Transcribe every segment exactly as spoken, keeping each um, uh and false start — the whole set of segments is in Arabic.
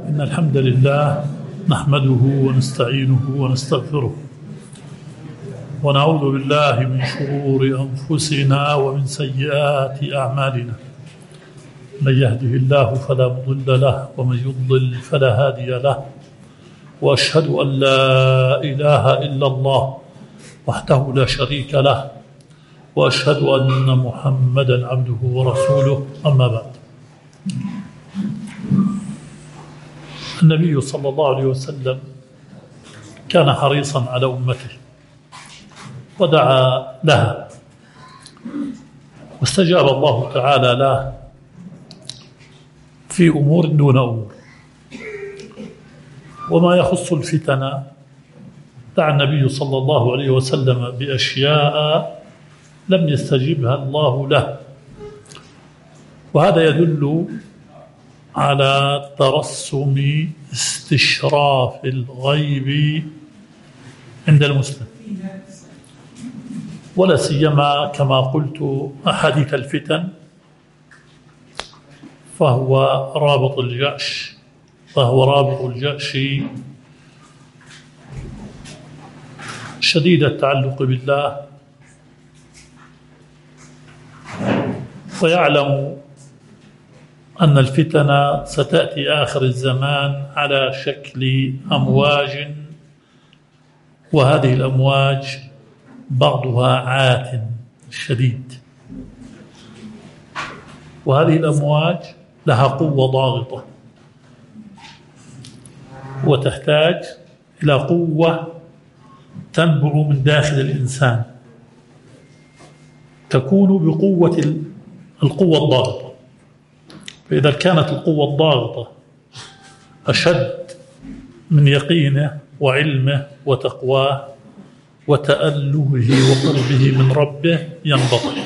إن الحمد لله نحمده ونستعينه ونستغفره ونعوذ بالله من شرور أنفسنا ومن سيئات أعمالنا. من يهده الله فلا مضل له ومن يضلل فلا هادي له، وأشهد أن لا إله إلا الله وحده لا شريك له، وأشهد أن محمدا عبده ورسوله. أما بعد، النبي صلى الله عليه وسلم كان حريصا على أمته ودعا لها، واستجاب الله تعالى له في أمور دون أمور. وما يخص الفتن دعا النبي صلى الله عليه وسلم بأشياء لم يستجبها الله له، وهذا يدل على ترسم استشراف الغيب عند المسلم، ولا سيما كما قلت أحاديث الفتن فهو رابط الجأش فهو رابط الجأش شديد التعلق بالله، ويعلم أن الفتن ستأتي آخر الزمان على شكل أمواج، وهذه الأمواج بعضها عات شديد، وهذه الأمواج لها قوة ضاغطة وتحتاج إلى قوة تنبع من داخل الإنسان، تكون بقوة القوة الضاغطة. فإذا كانت القوة الضاغطة أشد من يقينه وعلمه وتقواه وتألهه وقربه من ربه ينبطح،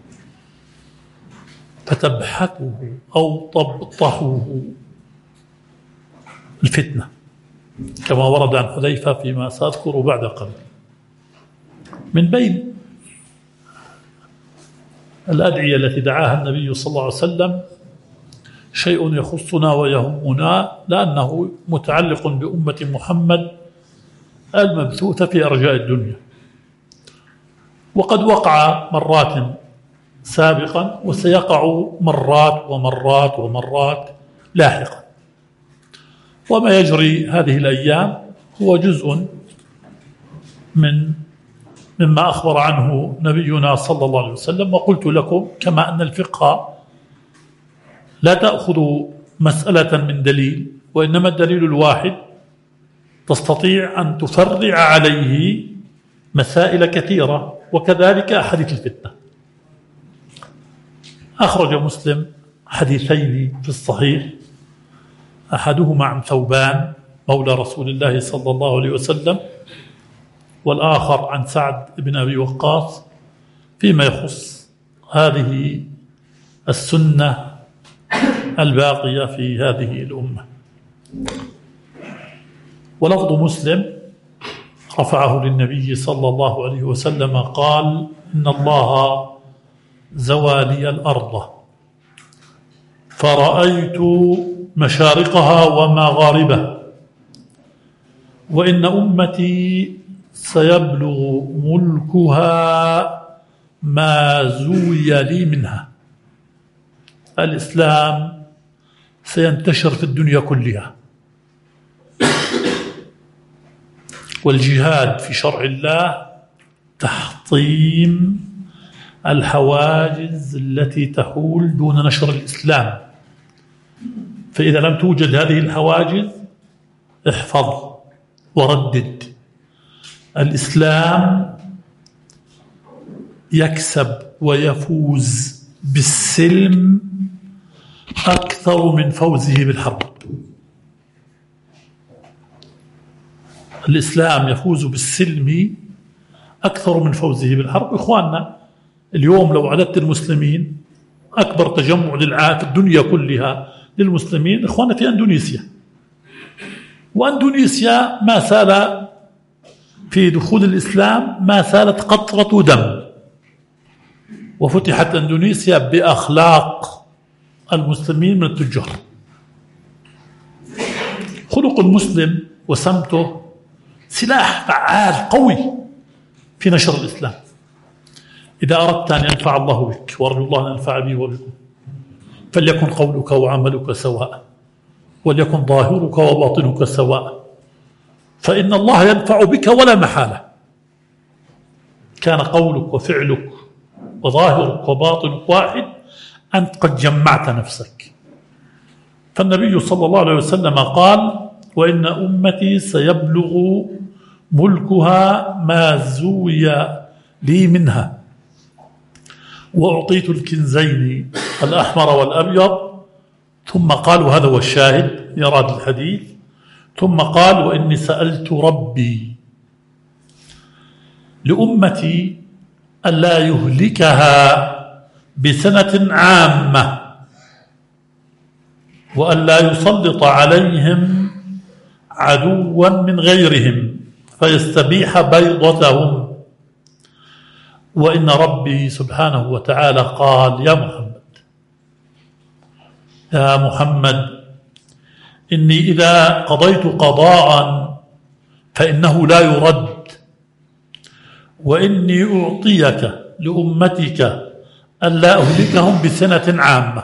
فتبحثه أو تبطحه الفتنة، كما ورد عن حذيفة فيما سأذكر بعد قليل. من بين الأدعية التي دعاها النبي صلى الله عليه وسلم شيء يخصنا ويهمنا، لأنه متعلق بأمة محمد المبثوثة في أرجاء الدنيا، وقد وقع مرات سابقا وسيقع مرات ومرات ومرات لاحقا. وما يجري هذه الأيام هو جزء من مما أخبر عنه نبينا صلى الله عليه وسلم. وقلت لكم كما أن الفقه لا تأخذ مسألة من دليل، وإنما الدليل الواحد تستطيع أن تفرع عليه مسائل كثيرة، وكذلك أحاديث الفتنة. أخرج مسلم حديثين في الصحيح، أحدهما عن ثوبان مولى رسول الله صلى الله عليه وسلم، والآخر عن سعد بن أبي وقاص، فيما يخص هذه السنة الباقية في هذه الأمة. ولفظ مسلم رفعه للنبي صلى الله عليه وسلم قال: إن الله زوى لي الأرض فرأيت مشارقها ومغاربها، وإن أمتي سيبلغ ملكها ما زوي لي منها. الإسلام سينتشر في الدنيا كلها، والجهاد في شرع الله تحطيم الحواجز التي تحول دون نشر الإسلام. فإذا لم توجد هذه الحواجز احفظ وردد. الإسلام يكسب ويفوز بالسلم أكثر من فوزه بالحرب. الإسلام يفوز بالسلم أكثر من فوزه بالحرب. إخواننا، اليوم لو عددت المسلمين، أكبر تجمع للعالم في الدنيا كلها للمسلمين إخواننا في أندونيسيا، وأندونيسيا ما سال في دخول الإسلام ما سالت قطرة دم، وفتحت أندونيسيا بأخلاق المسلمين من التجار. خلق المسلم وسمته سلاح فعال قوي في نشر الإسلام. إذا أردت أن ينفع الله بك وأرجو الله أن ينفع بي وبكم فليكن قولك وعملك سواء، وليكن ظاهرك وباطنك سواء، فإن الله ينفع بك ولا محالة. كان قولك وفعلك وظاهرك وباطنك واحد أنت قد جمعت نفسك. فالنبي صلى الله عليه وسلم قال: وإن أمتي سيبلغ ملكها ما زوي لي منها، وأعطيت الكنزين الأحمر والأبيض. ثم قال، وهذا هو الشاهد يراد الحديث، ثم قال: وإني سألت ربي لأمتي ألا يهلكها بسنة عامة، وألا يسلط عليهم عدوا من غيرهم فيستبيح بيضتهم. وإن ربي سبحانه وتعالى قال: يا محمد يا محمد إني إذا قضيت قضاء فإنه لا يرد، وإني أعطيك لأمتك ألا أهلكهم بسنة عامة،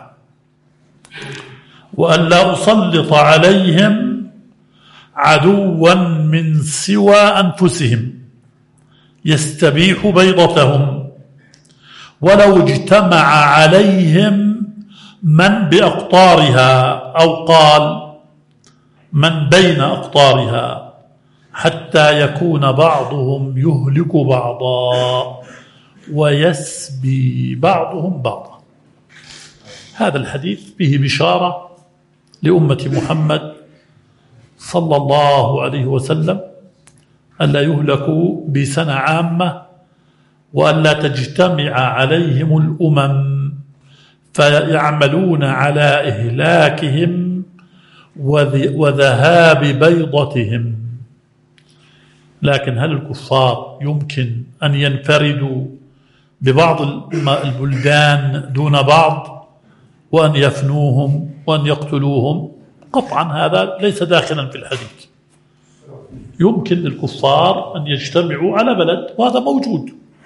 وألا أسلط عليهم عدوا من سوى أنفسهم يستبيح بيضتهم، ولو اجتمع عليهم من بأقطارها، أو قال من بين أقطارها، حتى يكون بعضهم يهلك بعضا ويسبي بعضهم بعضا. هذا الحديث به بشارة لأمة محمد صلى الله عليه وسلم ألا يهلكوا بسنة عامة، وألا تجتمع عليهم الأمم فيعملون على إهلاكهم وذهاب بيضتهم. لكن هل الكفار يمكن أن ينفردوا ببعض البلدان دون بعض وأن يفنوهم وأن يقتلوهم؟ قطعا هذا ليس داخلا في الحديث. يمكن للكفار أن يجتمعوا على بلد، وهذا موجود.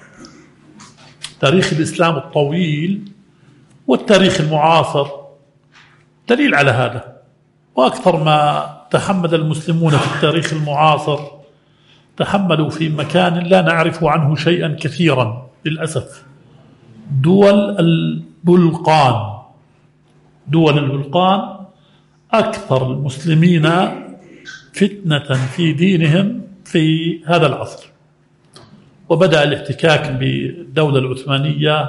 تاريخ الإسلام الطويل والتاريخ المعاصر دليل على هذا. وأكثر ما تحمل المسلمون في التاريخ المعاصر تحملوا في مكان لا نعرف عنه شيئا كثيرا للأسف. دول البلقان، دول البلقان أكثر المسلمين فتنة في دينهم في هذا العصر. وبدأ الاحتكاك بالدولة العثمانية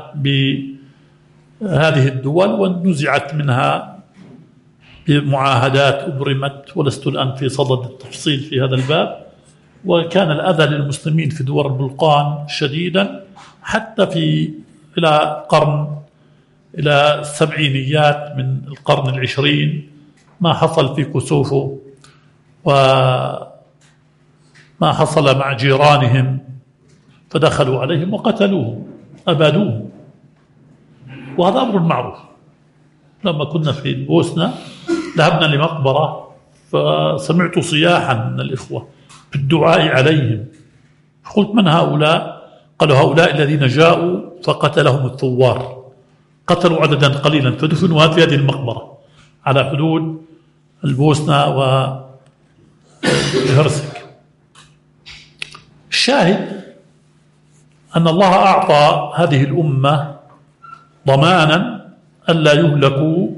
بهذه الدول ونزعت منها بمعاهدات أبرمت، ولست الآن في صدد التفصيل في هذا الباب. وكان الأذى للمسلمين في دول البلقان شديدا حتى في إلى قرن إلى السبعينيات من القرن العشرين، ما حصل في كوسوفو وما حصل مع جيرانهم، فدخلوا عليهم وقتلوهم أبادوهم، وهذا أمر معروف. لما كنا في البوسنة ذهبنا لمقبرة فسمعت صياحا من الإخوة بالدعاء عليهم، قلت من هؤلاء؟ قالوا هؤلاء الذين جاءوا فقتلهم الثوار، قتلوا عددا قليلا فدفنوا في هذه المقبرة على حدود البوسنة والهرسك. الشاهد أن الله أعطى هذه الأمة ضمانا ألا يهلكوا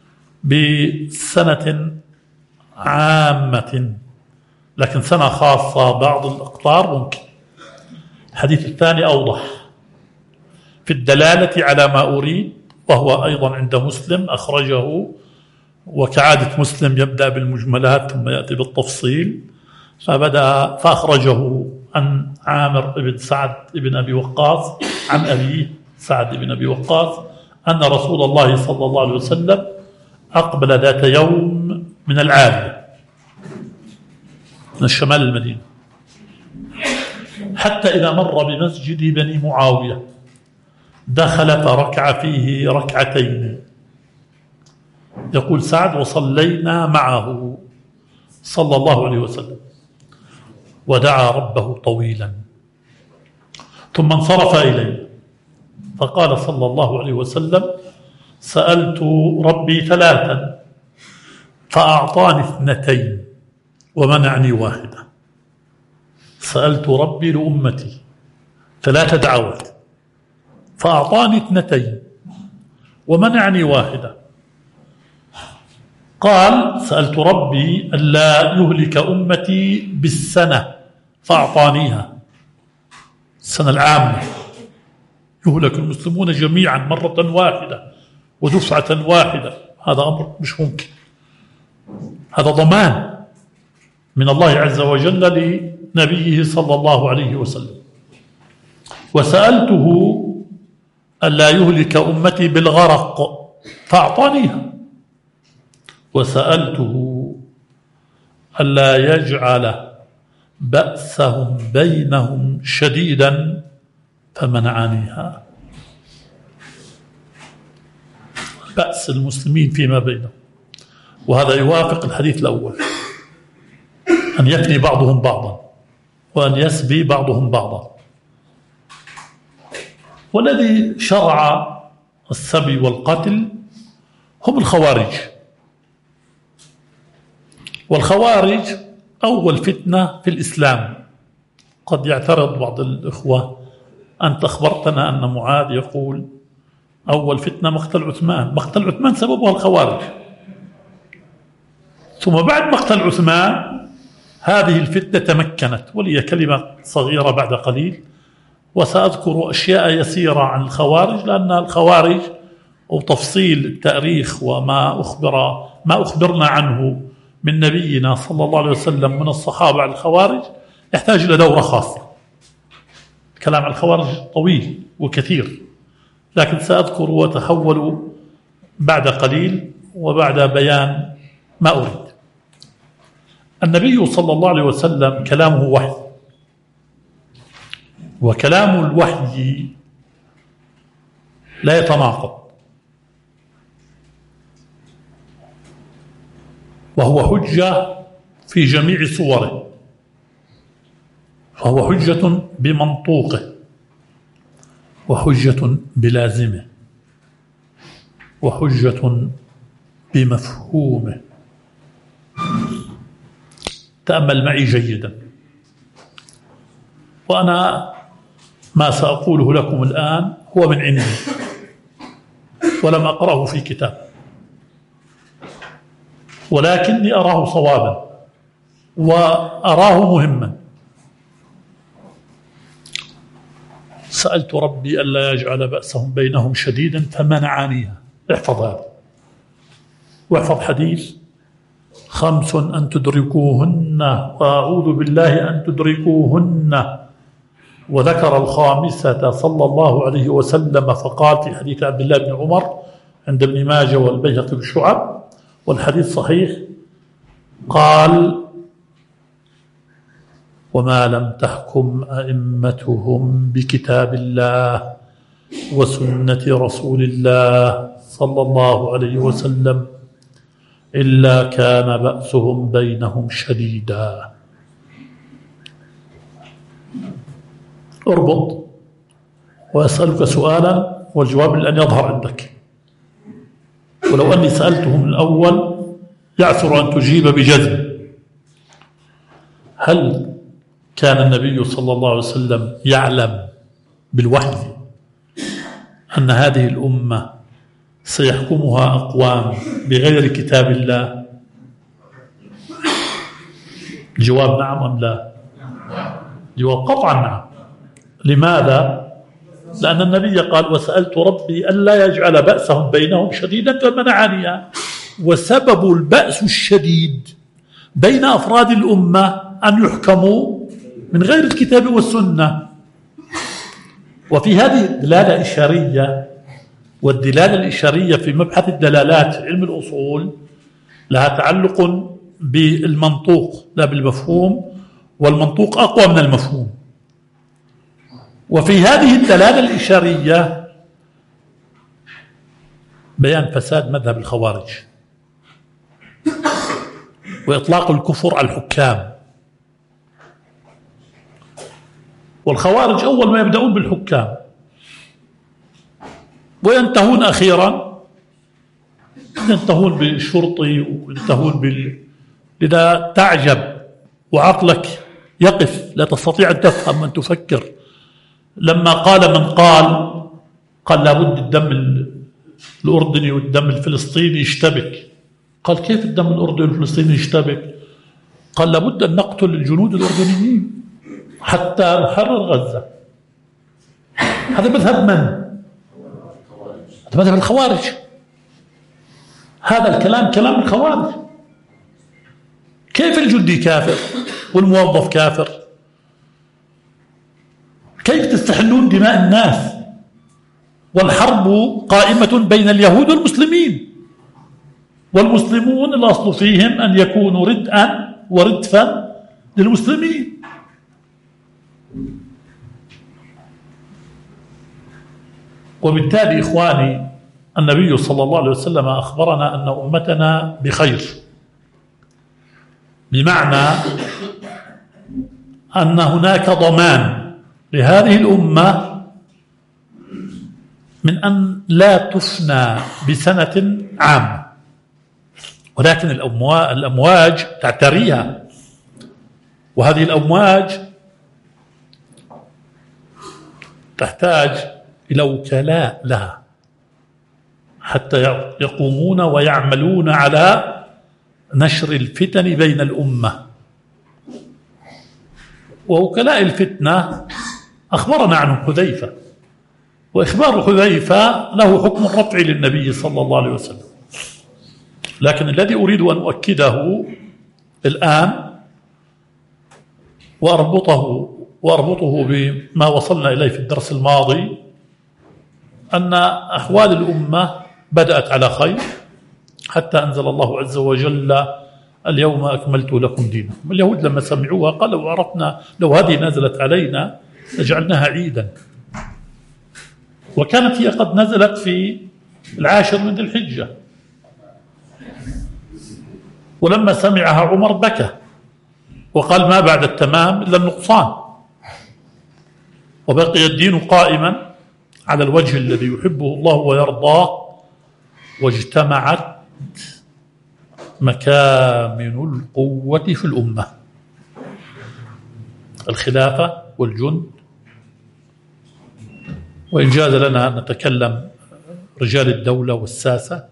بسنة عامة، لكن سنة خاصة بعض الأقطار ممكن. الحديث الثاني أوضح في الدلالة على ما أريد، وهو أيضا عند مسلم أخرجه، وكعادة مسلم يبدأ بالمجملات ثم يأتي بالتفصيل، فبدأ فأخرجه عن عامر بن سعد بن أبي وقاص عن أبيه سعد بن أبي وقاص أن رسول الله صلى الله عليه وسلم أقبل ذات يوم من العالية من الشمال المدينة، حتى إذا مر بمسجد بني معاوية دخل فركع فيه ركعتين. يقول سعد: وصلينا معه صلى الله عليه وسلم ودعا ربه طويلا، ثم انصرف إليه فقال صلى الله عليه وسلم: سألت ربي ثلاثا فأعطاني اثنتين ومنعني واحدة. سألت ربي لأمتي ثلاث دعوات فأعطاني اثنتين ومنعني واحدة. قال: سألت ربي ألا يهلك أمتي بالسنة فأعطانيها، السنة العامة يهلك المسلمون جميعا مرة واحدة ودفعة واحدة، هذا أمر مش ممكن، هذا ضمان من الله عز وجل لنبيه صلى الله عليه وسلم. وسألته ألا يهلك أمتي بالغرق فأعطانيها. وسألته ألا يجعل بأسهم بينهم شديدا فمنعنيها. بأس المسلمين فيما بينهم، وهذا يوافق الحديث الأول، أن يفني بعضهم بعضا وأن يسبي بعضهم بعضا. والذي شرع السبي والقتل هم الخوارج. والخوارج أول فتنة في الإسلام. قد يعترض بعض الإخوة: أنت أخبرتنا أن معاذ يقول أول فتنة مقتل عثمان، مقتل عثمان سببها الخوارج، ثم بعد مقتل عثمان هذه الفتنة تمكنت، ولي كلمة صغيرة بعد قليل، وسأذكر أشياء يسيرة عن الخوارج، لأن الخوارج وتفصيل التاريخ وما أخبر ما أخبرنا عنه من نبينا صلى الله عليه وسلم من الصحابة عن الخوارج يحتاج إلى دورة خاصة. الكلام عن الخوارج طويل وكثير، لكن سأذكر وتحول بعد قليل وبعد بيان ما أريد. النبي صلى الله عليه وسلم كلامه وحي، وكلام الوحي لا يتناقض، وهو حجة في جميع صوره، فهو حجة بمنطوقه وحجة بلازمه وحجة بمفهومه. تأمل معي جيدا، وأنا ما سأقوله لكم الآن هو من عندي ولم أقرأه في كتاب، ولكني أراه صوابا وأراه مهما. سألت ربي ألا يجعل بأسهم بينهم شديدا فمنعنيها. احفظ هذا واحفظ حديث: خمس أن تدركوهن وأعوذ بالله أن تدركوهن. وذكر الخامسة صلى الله عليه وسلم فقال في حديث عبد الله بن عمر عند ابن ماجه والبيهقي بالشعب، والحديث صحيح، قال: وما لم تحكم أئمتهم بكتاب الله وسنة رسول الله صلى الله عليه وسلم إلا كان بأسهم بينهم شديدا. اربط وأسألك سؤالا والجواب الآن يظهر عندك، ولو أني سألته من الأول يعثر أن تجيب بجزم. هل كان النبي صلى الله عليه وسلم يعلم بالوحي أن هذه الأمة سيحكمها أقوام بغير كتاب الله؟ جواب نعم أم لا؟ جواب قطعا نعم. لماذا؟ لأن النبي قال: وسألت ربي ألا يجعل بأسهم بينهم شديدا فمنعنيها. وسبب البأس الشديد بين أفراد الأمة أن يحكموا من غير الكتاب والسنة. وفي هذه الدلالة إشارية، والدلالة الإشارية في مبحث الدلالات في علم الأصول لها تعلق بالمنطوق لا بالمفهوم، والمنطوق أقوى من المفهوم. وفي هذه الدلالة الإشارية بيان فساد مذهب الخوارج وإطلاق الكفر على الحكام. والخوارج أول ما يبدأون بالحكام وينتهون أخيرا، ينتهون بالشرطي وينتهون بال... لذا تعجب وعقلك يقف، لا تستطيع أن تفهم من تفكر. لما قال من قال قال لابد الدم الأردني والدم الفلسطيني يشتبك، قال كيف الدم الأردني والفلسطيني يشتبك؟ قال لابد أن نقتل الجنود الأردنيين حتى نحرر غزة. هذا مذهب من؟ هذا مذهب الخوارج. هذا الكلام كلام الخوارج. كيف الجندي كافر والموظف كافر؟ كيف تستحلون دماء الناس والحرب قائمة بين اليهود والمسلمين، والمسلمون الأصل فيهم أن يكونوا ردءا وردفا للمسلمين. وبالتالي إخواني، النبي صلى الله عليه وسلم أخبرنا أن أمتنا بخير، بمعنى أن هناك ضمان لهذه الأمة من أن لا تفنى بسنة عامة، ولكن الأمواج تعتريها، وهذه الأمواج تحتاج إلى وكلاء لها حتى يقومون ويعملون على نشر الفتن بين الأمة. ووكلاء الفتنة أخبرنا عنه حذيفة، وإخبار حذيفة له حكم الرفع للنبي صلى الله عليه وسلم. لكن الذي أريد أن أؤكده الآن وأربطه وأربطه بما وصلنا إليه في الدرس الماضي، أن أحوال الأمة بدأت على خير حتى أنزل الله عز وجل اليوم أكملت لكم دينكم. اليهود لما سمعوها قالوا عرفنا لو هذه نزلت علينا لجعلناها عيدا، وكانت هي قد نزلت في العاشر من ذي الحجة. ولما سمعها عمر بكى وقال ما بعد التمام إلا النقصان، وبقي الدين قائما على الوجه الذي يحبه الله ويرضاه، واجتمعت مكامن القوة في الأمة: الخلافة والجند. وإن جاز لنا أن نتكلم رجال الدولة والساسة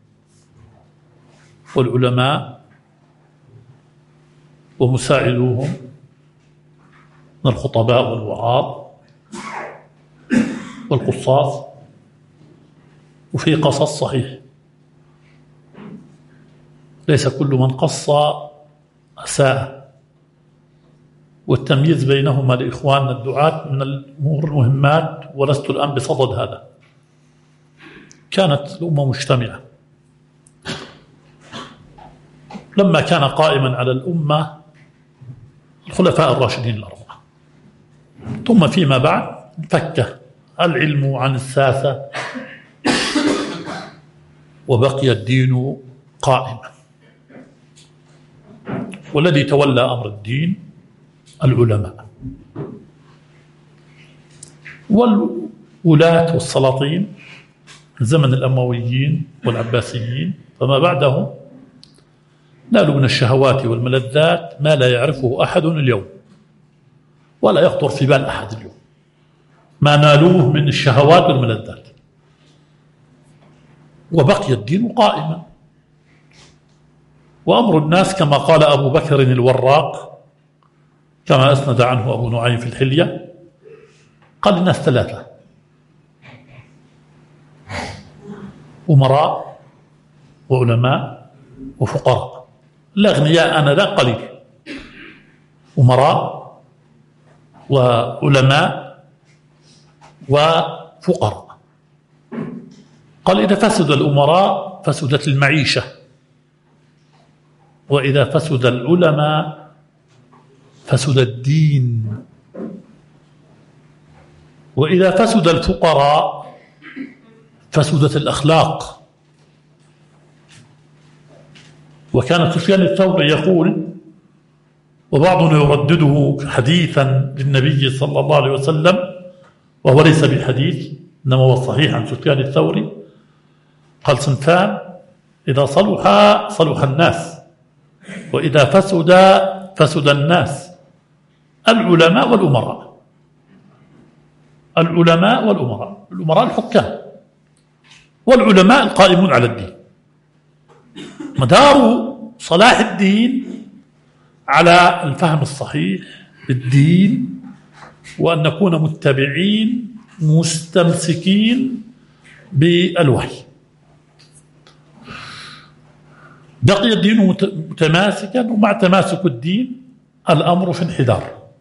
والعلماء ومساعدوهم من الخطباء والوعاظ والقصاص، وفي قصص صحيح، ليس كل من قص أساء، والتمييز بينهما لإخواننا الدعاة من الأمور المهمات، ولست الآن بصدد هذا. كانت الأمة مجتمعة لما كان قائما على الأمة الخلفاء الراشدين الأربعة، ثم فيما بعد انفك العلم عن الساسة وبقي الدين قائما. والذي تولى أمر الدين العلماء والولاة والسلاطين زمن الأمويين والعباسيين فما بعدهم، نالوا من الشهوات والملذات ما لا يعرفه أحد اليوم ولا يخطر في بال أحد اليوم، ما نالوه من الشهوات والملذات، وبقي الدين قائما. وأمر الناس كما قال أبو بكر الوراق كما أسند عنه أبو نعيم في الحلية، قال الناس ثلاثة: أمراء وعلماء وفقراء. الأغنياء أنا لا قليل، أمراء وعلماء وفقراء. قال إذا فسد الأمراء فسدت المعيشة، وإذا فسد العلماء فسد الدين، وإذا فسد الفقراء فسدت الأخلاق. وكان سفيان الثوري يقول، وبعضنا يردده حديثا للنبي صلى الله عليه وسلم وهو ليس بحديث إنما هو صحيح عن سفيان الثوري، قال: صنفان إذا صلح صلح الناس، وإذا فسد فسد الناس، العلماء والأمراء. العلماء والأمراء، الأمراء الحكام، والعلماء القائمون على الدين. مدار صلاح الدين على الفهم الصحيح للدين، وأن نكون متبعين مستمسكين بالوحي. بقي الدين متماسكا، ومع تماسك الدين الأمر في انحدار.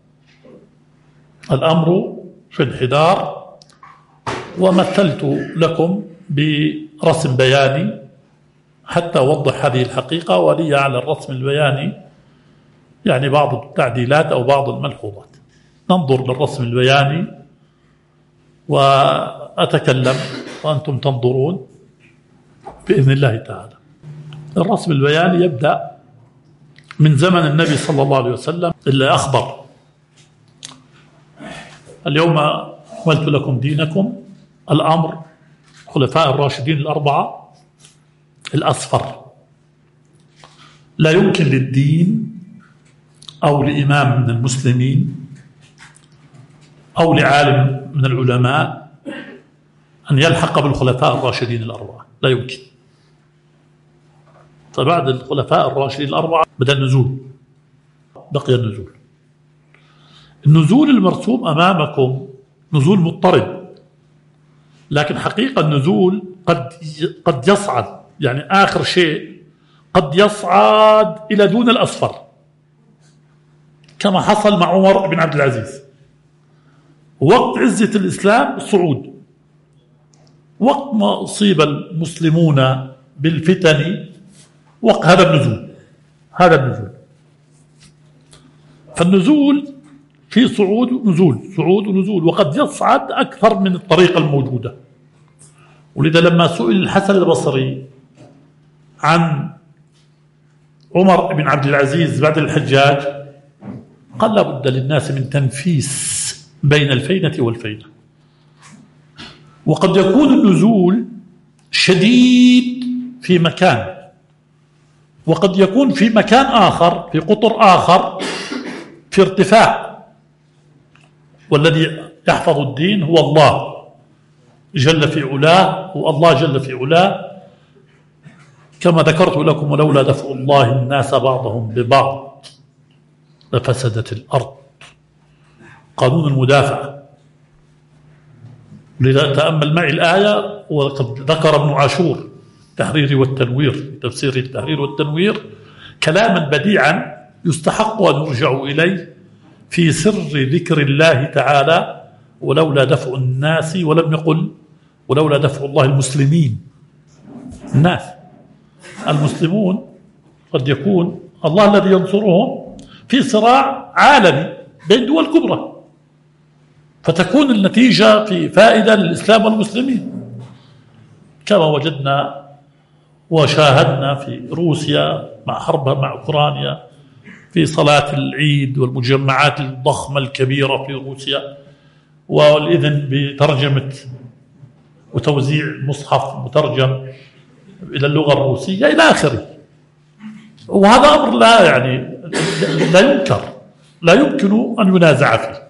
الأمر في انحدار. ومثلت لكم برسم بياني حتى أوضح هذه الحقيقة، ولي على الرسم البياني يعني بعض التعديلات أو بعض الملحوظات. ننظر للرسم البياني وأتكلم وأنتم تنظرون بإذن الله تعالى. الرسم البياني يبدأ من زمن النبي صلى الله عليه وسلم، اللي أخبر: اليوم أكملت لكم دينكم. الأمر خلفاء الراشدين الأربعة الأصفر. لا يمكن للدين أو لإمام من المسلمين أو لعالم من العلماء أن يلحق بالخلفاء الراشدين الأربعة، لا يمكن. فبعد الخلفاء الراشدين الأربعة بدأ النزول، بقي النزول. النزول المرسوم أمامكم نزول مضطرب، لكن حقيقة النزول قد قد يصعد، يعني آخر شيء قد يصعد إلى دون الأصفر، كما حصل مع عمر بن عبد العزيز. وقت عزة الإسلام صعود، وقت ما أصيب المسلمون بالفتن وقت هذا النزول، هذا النزول. فالنزول في صعود ونزول، صعود ونزول، وقد يصعد أكثر من الطريقة الموجودة. ولذا لما سئل الحسن البصري عن عمر بن عبد العزيز بعد الحجاج قال: لا بد للناس من تنفيس بين الفينة والفينة. وقد يكون النزول شديد في مكان، وقد يكون في مكان آخر، في قطر آخر، في ارتفاع. والذي يحفظ الدين هو الله جل في علاه، هو الله جل في علاه، كما ذكرت لكم: ولولا دفع الله الناس بعضهم ببعض لفسدت الأرض. قانون المدافعة. لذا تأمل معي الآية، وقد ذكر ابن عاشور التحرير والتنوير، تفسير التحرير والتنوير، كلاما بديعا يستحق أن يرجع إليه في سر ذكر الله تعالى: ولولا دفع الناس، ولم يقل ولولا دفع الله المسلمين. الناس المسلمون قد يكون الله الذي ينصرهم في صراع عالمي بين دول كبرى، فتكون النتيجة في فائدة للإسلام والمسلمين، كما وجدنا وشاهدنا في روسيا مع حربها مع أوكرانيا، في صلاة العيد والمجمعات الضخمة الكبيرة في روسيا، والإذن بترجمة وتوزيع مصحف مترجم إلى اللغة الروسية إلى آخره. وهذا أمر لا يعني لا ينكر، لا يمكن أن ينازع فيه.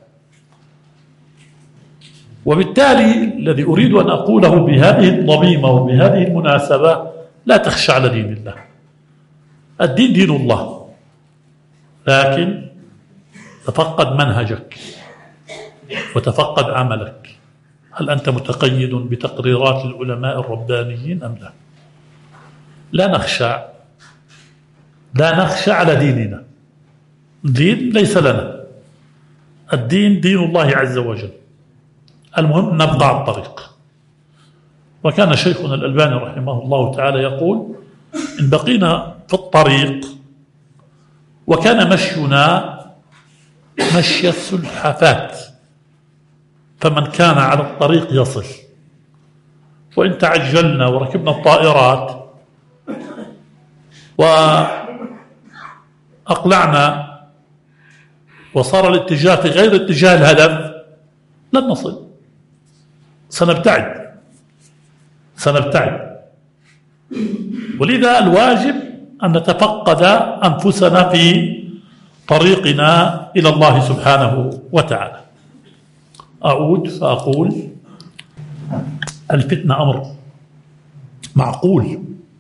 وبالتالي الذي أريد أن أقوله بهذه الضميمة وبهذه المناسبة: لا تخشى على دين الله. الدين دين الله، لكن تفقد منهجك وتفقد عملك. هل أنت متقيد بتقريرات العلماء الربانيين أم لا؟ لا نخشى، لا نخشى على ديننا. الدين ليس لنا، الدين دين الله عز وجل. المهم نبقى على الطريق. وكان شيخنا الألباني رحمه الله تعالى يقول: إن بقينا في الطريق وكان مشينا مشي السلحفات، فمن كان على الطريق يصل. وإن تعجلنا وركبنا الطائرات وأقلعنا وصار الاتجاه في غير اتجاه الهدف لن نصل، سنبتعد سنبتعد ولذا الواجب أن نتفقد أنفسنا في طريقنا إلى الله سبحانه وتعالى. أعود فأقول الفتنة أمر معقول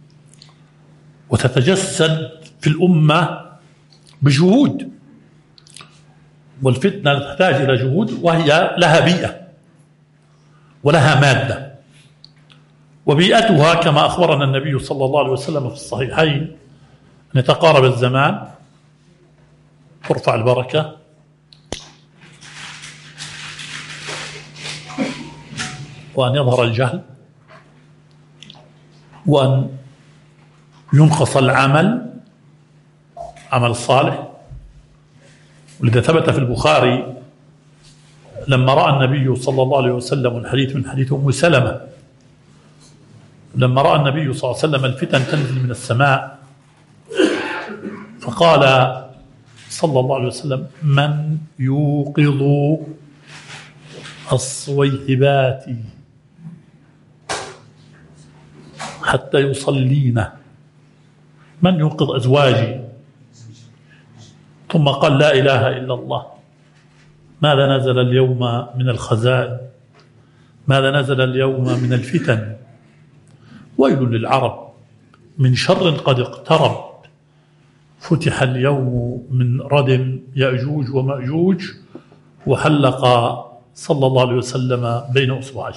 وتتجسد في الأمة بجهود، والفتنة تحتاج إلى جهود، وهي لها بيئة ولها مادة، وبيئتها كما أخبرنا النبي صلى الله عليه وسلم في الصحيحين أن يتقارب الزمان، ترفع البركة، وأن يظهر الجهل، وأن ينقص العمل عمل الصالح. ولذا ثبت في البخاري لما رأى النبي صلى الله عليه وسلم الحديث من حديث أم سلمة، لما رأى النبي صلى الله عليه وسلم الفتن تنزل من السماء فقال صلى الله عليه وسلم: من يوقظ الصويحبات حتى يصلين؟ من يوقظ أزواجي؟ ثم قال: لا إله إلا الله. ماذا نزل اليوم من الخزائن؟ ماذا نزل اليوم من الفتن؟ ويل للعرب من شر قد اقترب، فتح اليوم من ردم يأجوج ومأجوج، وحلق صلى الله عليه وسلم بين أصبعيه.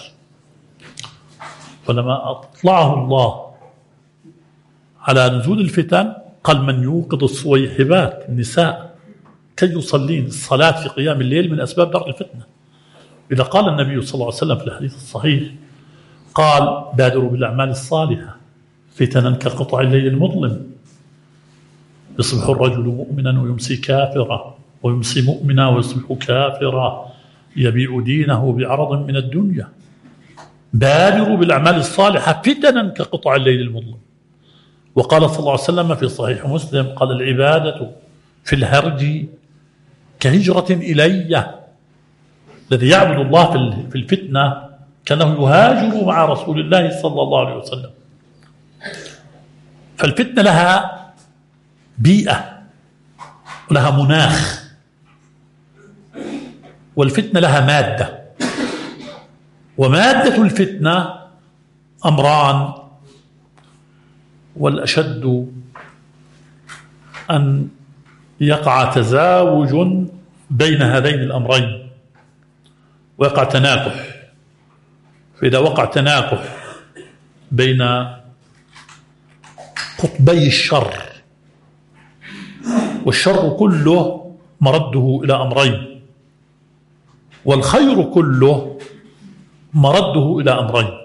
فلما أطلعه الله على نزول الفتن قال: من يوقظ الصويحبات النساء كي يصلين. الصلاة في قيام الليل من أسباب درء الفتنة. إذا قال النبي صلى الله عليه وسلم في الحديث الصحيح قال: بادروا بالأعمال الصالحة فتنا كقطع الليل المظلم، يصبح الرجل مؤمنا ويمسي كافرا، ويمسي مؤمنا ويصبح كافرا، يبيع دينه بعرض من الدنيا. بادروا بالأعمال الصالحة فتنا كقطع الليل المظلم. وقال صلى الله عليه وسلم في صحيح مسلم قال: العبادة في الهرج كهجرة إلي. الذي يعبد الله في الفتنة كانه يهاجر مع رسول الله صلى الله عليه وسلم. فالفتنة لها بيئة ولها مناخ، والفتنة لها مادة، ومادة الفتنة أمران، والأشد أن يقع تزاوج بين هذين الأمرين ويقع تناكح. فإذا وقع تناكح بين قطبي الشر، والشر كله مرده إلى أمرين، والخير كله مرده إلى أمرين،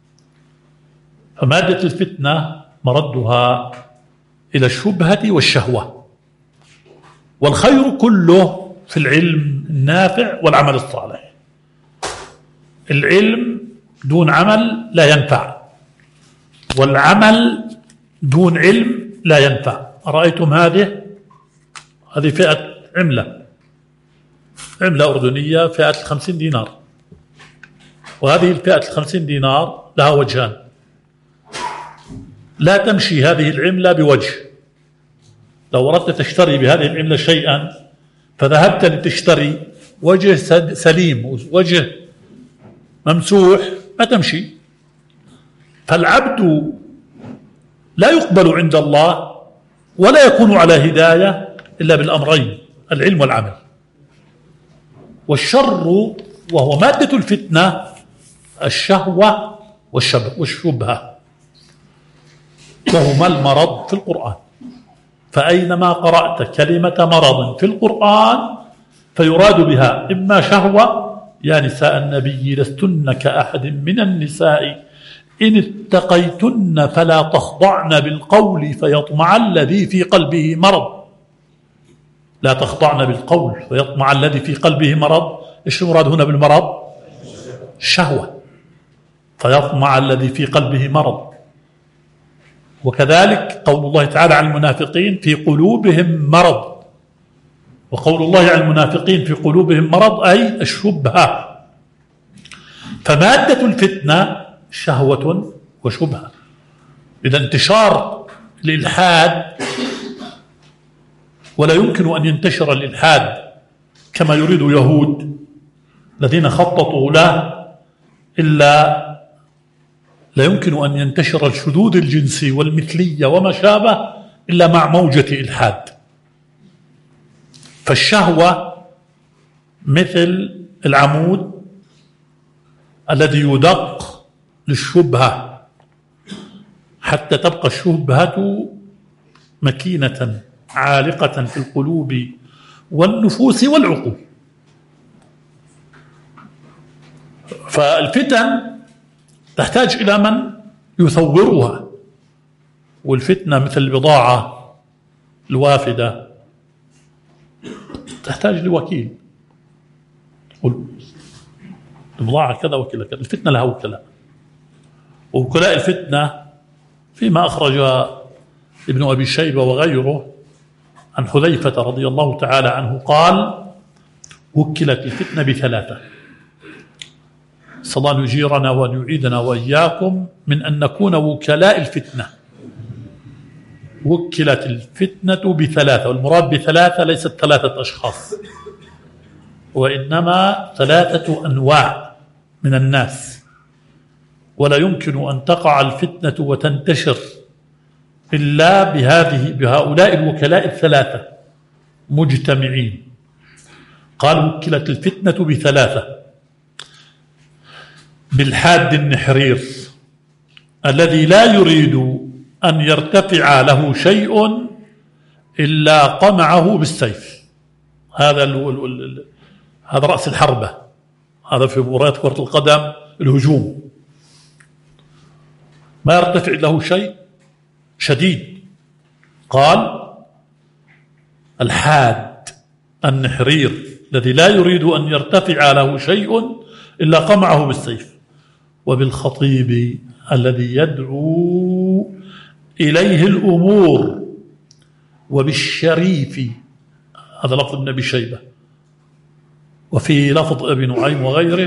فمادة الفتنة مردها إلى الشبهة والشهوة، والخير كله في العلم النافع والعمل الصالح. العلم دون عمل لا ينفع، والعمل دون علم لا ينفع. أرأيتم هذه هذه فئة عملة عملة أردنية فئة الخمسين دينار، وهذه الفئة الخمسين دينار لها وجهان. لا تمشي هذه العملة بوجه. لو أردت تشتري بهذه العملة شيئا فذهبت لتشتري وجه سليم وجه ممسوح ما تمشي. فالعبد لا يقبل عند الله ولا يكون على هداية إلا بالأمرين: العلم والعمل. والشر وهو مادة الفتنة الشهوة والشبهة، وهما المرض في القرآن. فأينما قرأت كلمة مرض في القرآن فيراد بها إما شهوة: يا نساء النبي لستن كأحد من النساء إن اتقيتن فلا تخضعن بالقول فيطمع الذي في قلبه مرض. لا تخضعن بالقول فيطمع الذي في قلبه مرض. إيش المراد هنا بالمرض؟ الشهوة. فيطمع الذي في قلبه مرض. وكذلك قول الله تعالى عن المنافقين في قلوبهم مرض، وقول الله عن المنافقين في قلوبهم مرض أي الشبهة. فمادة الفتنة شهوة وشبهة. إذا انتشار الإلحاد، ولا يمكن أن ينتشر الإلحاد كما يريد يهود الذين خططوا له، إلا لا يمكن أن ينتشر الشذوذ الجنسي والمثلية وما شابه إلا مع موجة إلحاد. فالشهوة مثل العمود الذي يدق للشبهة حتى تبقى الشبهة مكينة عالقة في القلوب والنفوس والعقول. فالفتن تحتاج إلى من يثورها، والفتنة مثل البضاعة الوافدة تحتاج لوكيل. البضاعة كذا وكذا كذا، الفتنة لها وكلاء، ووكلاء الفتنة فيما أخرج ابن أبي شيبة وغيره عن حذيفة رضي الله تعالى عنه قال: وكلت الفتنة بثلاثة، صلى الله أن يجيرنا وأن يعيدنا وإياكم من أن نكون وكلاء الفتنة. وكلت الفتنة بثلاثة، والمراد بثلاثة ليست ثلاثة أشخاص، وإنما ثلاثة أنواع من الناس، ولا يمكن أن تقع الفتنة وتنتشر إلا بهذه بهؤلاء الوكلاء الثلاثة مجتمعين. قال: وكلت الفتنة بثلاثة: بالحاد النحرير الذي لا يريد أن يرتفع له شيء إلا قمعه بالسيف. هذا ال ال ال هذا رأس الحربة، هذا في مباريات كرة القدم الهجوم، ما يرتفع له شيء شديد. قال: الحاد النحرير الذي لا يريد أن يرتفع له شيء إلا قمعه بالسيف. وبالخطيب الذي يدعو إليه الأمور. وبالشريف، هذا لفظ ابن أبي شيبة، وفي لفظ ابن نعيم وغيره،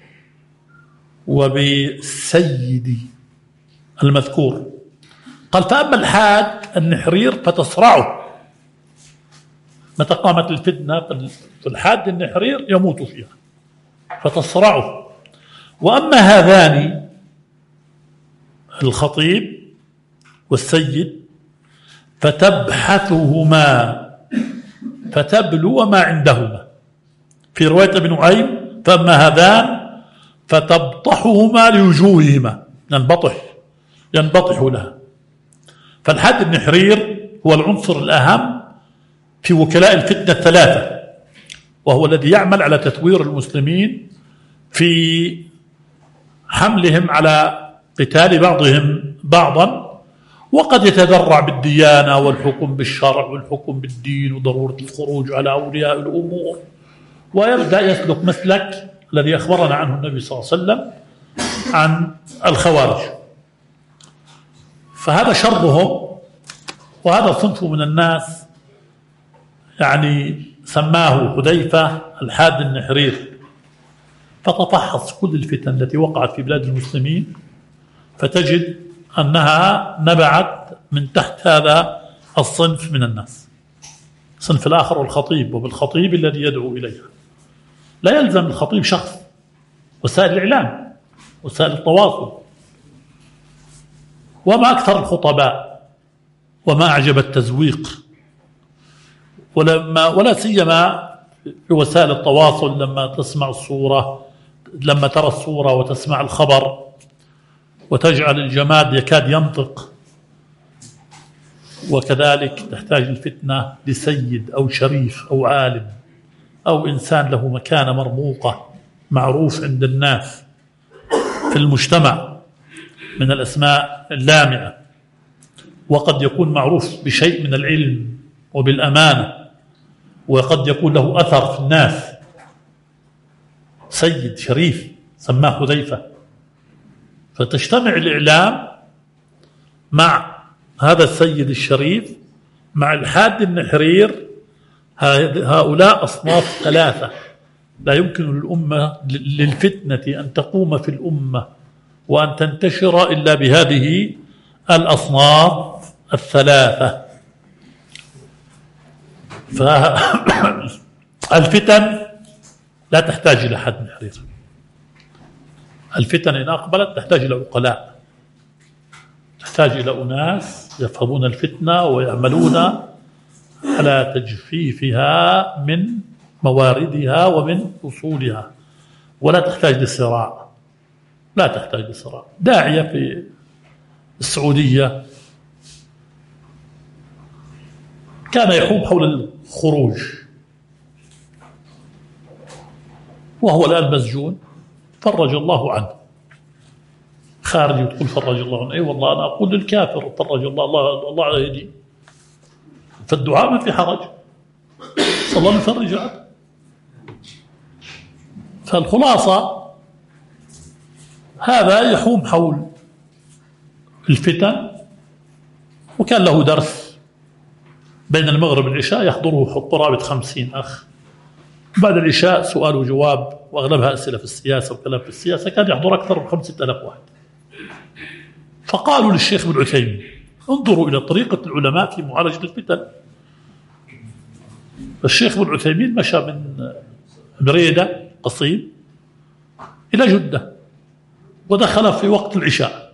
وبالسيد المذكور. قال: فأما الحاد النحرير فتصرعه، متى قامت الفتنة في الحاد النحرير يموت فيها فتصرعه. وأما هذان الخطيب والسيد فتبحثهما فتبلو ما عندهما. في رواية ابن نعيم: فأما هذان فتبطحهما لوجوههما، ينبطح ينبطح لها. فالحاد النحرير هو العنصر الأهم في وكلاء الفتنة الثلاثة، وهو الذي يعمل على تثوير المسلمين في حملهم على قتال بعضهم بعضا، وقد يتذرع بالديانة والحكم بالشرع والحكم بالدين وضرورة الخروج على أولياء الأمور، ويبدأ يسلك مسلك الذي أخبرنا عنه النبي صلى الله عليه وسلم عن الخوارج. فهذا شرهم، وهذا صنف من الناس يعني سماه حذيفة الحاد النحرير. فتفحص كل الفتن التي وقعت في بلاد المسلمين فتجد أنها نبعت من تحت هذا الصنف من الناس. الصنف الآخر الخطيب، وبالخطيب الذي يدعو إليها. لا يلزم الخطيب شخص، وسائل الإعلام، وسائل التواصل، وما أكثر الخطباء، وما أعجب التزويق، ولما ولا سيما في وسائل التواصل لما تسمع الصورة، لما ترى الصورة وتسمع الخبر وتجعل الجماد يكاد ينطق. وكذلك تحتاج الفتنة لسيد أو شريف أو عالم أو إنسان له مكانة مرموقة معروف عند الناس في المجتمع من الأسماء اللامعة، وقد يكون معروف بشيء من العلم وبالأمانة، وقد يكون له أثر في الناس. سيد شريف سماه حذيفة. فتجتمع الإعلام مع هذا السيد الشريف مع الحاد بن حرير، هؤلاء أصناف ثلاثة لا يمكن للأمة للفتنة أن تقوم في الأمة وأن تنتشر إلا بهذه الأصناف الثلاثة. فالفتن لا تحتاج إلى حد من حرير. الفتن إن أقبلت تحتاج إلى عقلاء، تحتاج إلى أناس يفهمون الفتنة ويعملون على تجفيفها من مواردها ومن أصولها، ولا تحتاج للصراع، لا تحتاج للصراع. داعية في السعودية كان يحوم حول الخروج وهو الآن مسجون، فرج الله عنه، خارج يقول فرج الله عنه. أي أيوة والله أنا أقول للكافر فرج الله الله الله على يدي، فالدعاء ما في حرج، صلى الله يفرج عنه. فالخلاصة هذا يحوم حول الفتن، وكان له درس بين المغرب والعشاء يحضره قرابة خمسين أخ، بعد العشاء سؤال وجواب وأغلبها أسئلة في السياسة وكلام في السياسة، كان يحضر أكثر من خمسة آلاف واحد. فقالوا للشيخ ابن عثيمين انظروا إلى طريقة العلماء في معالجة الفتن. الشيخ ابن عثيمين مشى من بريدة قصيم إلى جدة ودخل في وقت العشاء،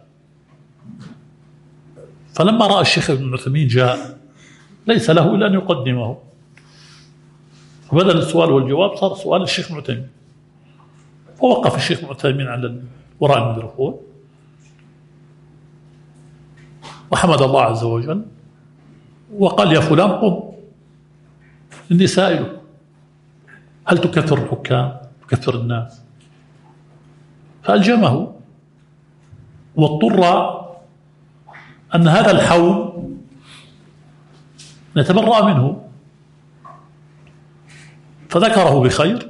فلما رأى الشيخ ابن عثيمين جاء ليس له إلا أن يقدمه، وبدل السؤال والجواب صار سؤال الشيخ ابن عثيمين، فوقف الشيخ ابن عثيمين على وراء الميكروفون وحمد الله عز وجل وقال يا فلان قم إني سائلك هل تكثر الحكام تكثر الناس؟ فألجمه، واضطر أن هذا الحوم نتبرأ منه، فذكره بخير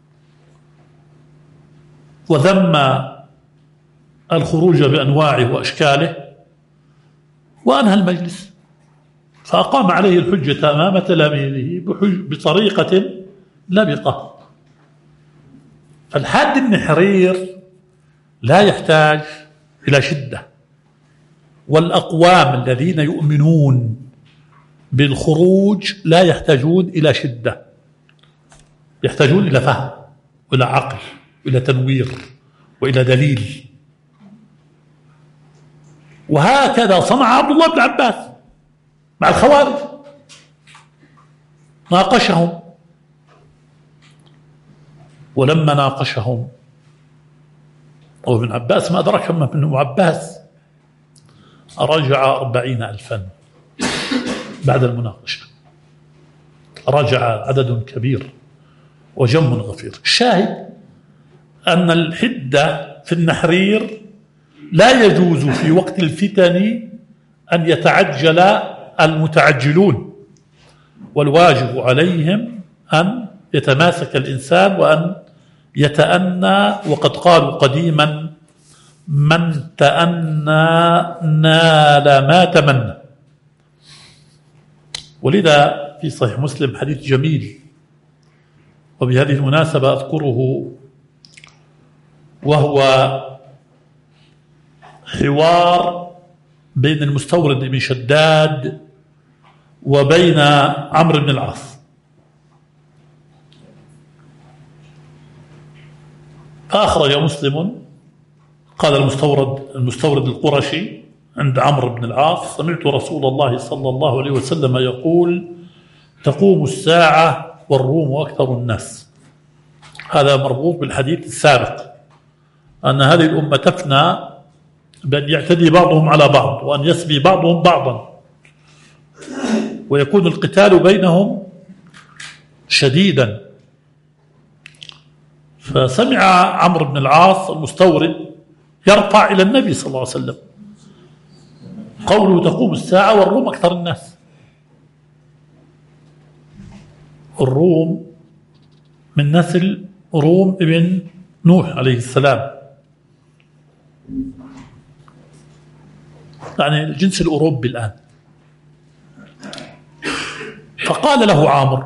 وذم الخروج بأنواعه وأشكاله وأنهى المجلس، فأقام عليه الحجة أمام تلاميذه بطريقة لبقة. فالحاد بن حرير لا يحتاج إلى شدة، والأقوام الذين يؤمنون بالخروج لا يحتاجون إلى شدة، يحتاجون إلى فهم وإلى عقل وإلى تنوير وإلى دليل. وهكذا صنع عبد الله بن عباس مع الخوارج، ناقشهم، ولما ناقشهم وابن عباس ما أدرك من ابن عباس رجع أربعين ألفا بعد المناقشة، رجع عدد كبير وجم غفير. الشاهد أن الحدة في النحرير لا يجوز في وقت الفتن أن يتعجل المتعجلون، والواجب عليهم أن يتماسك الإنسان وأن يتأنى، وقد قالوا قديما من تأنى نال ما تمنى. ولذا في صحيح مسلم حديث جميل، وبهذه المناسبة أذكره، وهو حوار بين المستورد بن شداد وبين عمرو بن العاص. فأخرج مسلم قال المستورد المستورد القرشي عند عمرو بن العاص سمعت رسول الله صلى الله عليه وسلم يقول تقوم الساعة والروم أكثر الناس. هذا مربوط بالحديث السابق أن هذه الأمة تفنى بأن يعتدي بعضهم على بعض وأن يسبي بعضهم بعضا ويكون القتال بينهم شديدا. فسمع عمرو بن العاص المستورد يرفع إلى النبي صلى الله عليه وسلم قوله تقوم الساعة والروم أكثر الناس. الروم من نسل روم ابن نوح عليه السلام، يعني الجنس الأوروبي الآن. فقال له عامر: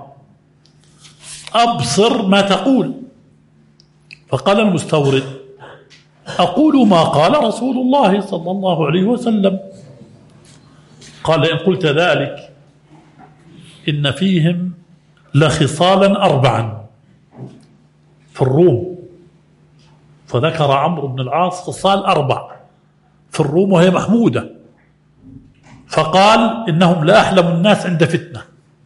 أبصر ما تقول. فقال المستورد: أقول ما قال رسول الله صلى الله عليه وسلم. قال: إن قلت ذلك إن فيهم لخصالا أربعا في الروم. فذكر عمرو بن العاص خصال أربع في الروم وهي محمودة، فقال: إنهم لأحلم الناس عند فتنة،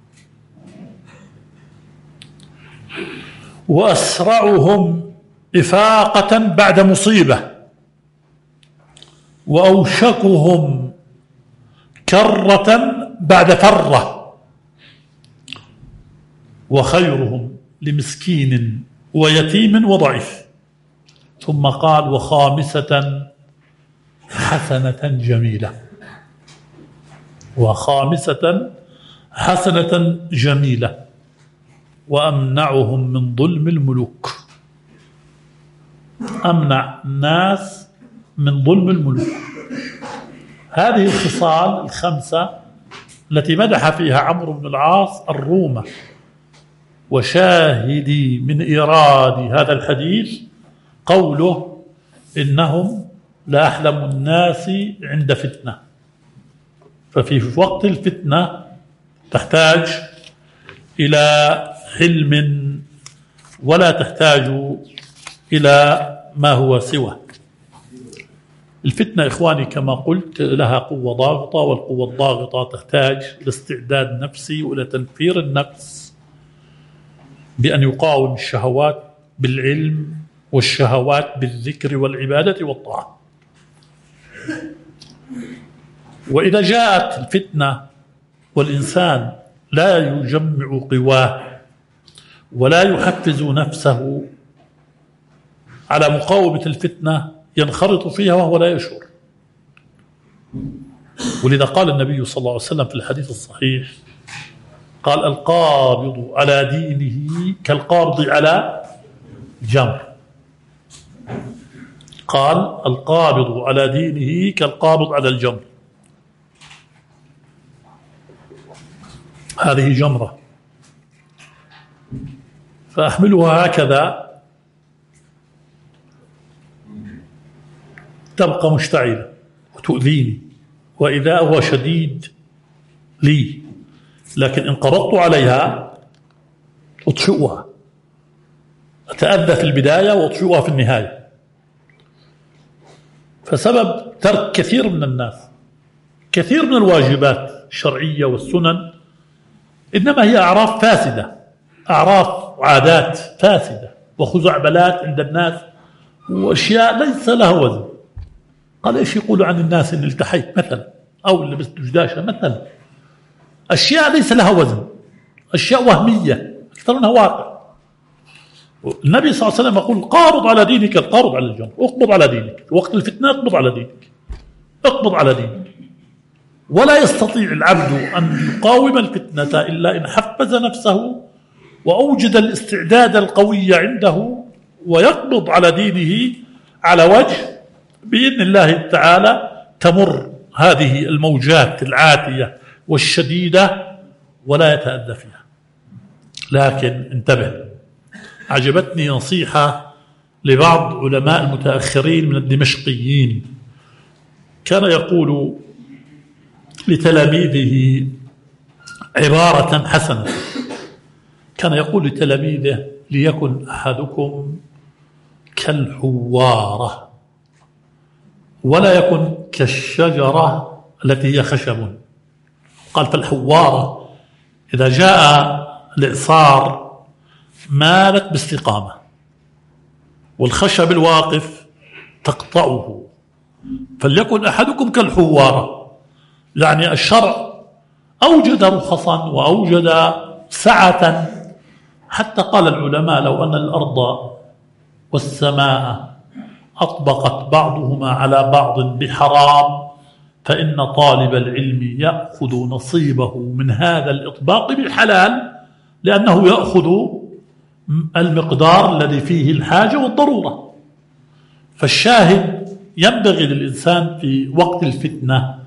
وأسرعهم إفاقة بعد مصيبة، وأوشكهم كرة بعد فرة، وخيرهم لمسكين ويتيم وضعيف. ثم قال: وخامسة حسنة جميلة، وخامسة حسنة جميلة، وأمنعهم من ظلم الملوك. أمنع الناس من ظلم الملوك. هذه الخصال الخمسة التي مدح فيها عمرو بن العاص الروم. وشاهدي من إيراد هذا الحديث قوله: إنهم لأحلم الناس عند فتنة. ففي وقت الفتنة تحتاج إلى حلم ولا تحتاج إلى ما هو سوى. الفتنة إخواني كما قلت لها قوة ضاغطة، والقوة الضاغطة تحتاج لاستعداد نفسي وإلى تنفير النفس بأن يقاوم الشهوات بالعلم والشهوات بالذكر والعبادة والطاعة. وإذا جاءت الفتنة والإنسان لا يجمع قواه ولا يحفز نفسه على مقاومة الفتنة ينخرط فيها وهو لا يشعر. ولذا قال النبي صلى الله عليه وسلم في الحديث الصحيح، قال: القابض على دينه كالقابض على جمر. قال: القابض على دينه كالقابض على الجمر. هذه جمرة، فأحملها هكذا تبقى مشتعلة وتؤذيني وإذاؤها شديد لي، لكن إن قبضت عليها أطفئها، أتأذى في البداية وأطفئها في النهاية. فسبب ترك كثير من الناس كثير من الواجبات الشرعية والسنن إنما هي أعراف فاسدة، أعراف وعادات فاسدة وخزعبلات عند الناس وأشياء ليس لها وزن. قال: إيش يقولوا عن الناس إن التحيت مثلا أو اللي لبست جداشة مثلا؟ أشياء ليس لها وزن، أشياء وهمية أكثر منها واقع. النبي صلى الله عليه وسلم يقول: قابض على دينك القابض على الجمر. اقبض على دينك وقت الفتنة، اقبض على دينك، اقبض على دينك. ولا يستطيع العبد أن يقاوم الفتنة إلا إن حفز نفسه وأوجد الاستعداد القوي عنده ويقبض على دينه على وجه بإذن الله تعالى تمر هذه الموجات العاتية والشديدة ولا يتأذى فيها. لكن انتبه، عجبتني نصيحة لبعض علماء المتأخرين من الدمشقيين، كان يقول لتلاميذه عبارة حسنة. كان يقول لتلاميذه: ليكن أحدكم كالحوارة ولا يكن كالشجرة التي هي خشب. قال: فالحوارة إذا جاء الإعصار مالت باستقامة، والخشب الواقف تقطعه. فليكن أحدكم كالحوارة، يعني الشرع أوجد رخصا وأوجد سعة، حتى قال العلماء: لو أن الأرض والسماء أطبقت بعضهما على بعض بحرام فإن طالب العلم يأخذ نصيبه من هذا الإطباق بالحلال، لأنه يأخذ المقدار الذي فيه الحاجة والضرورة. فالشاهد: ينبغي للإنسان في وقت الفتنة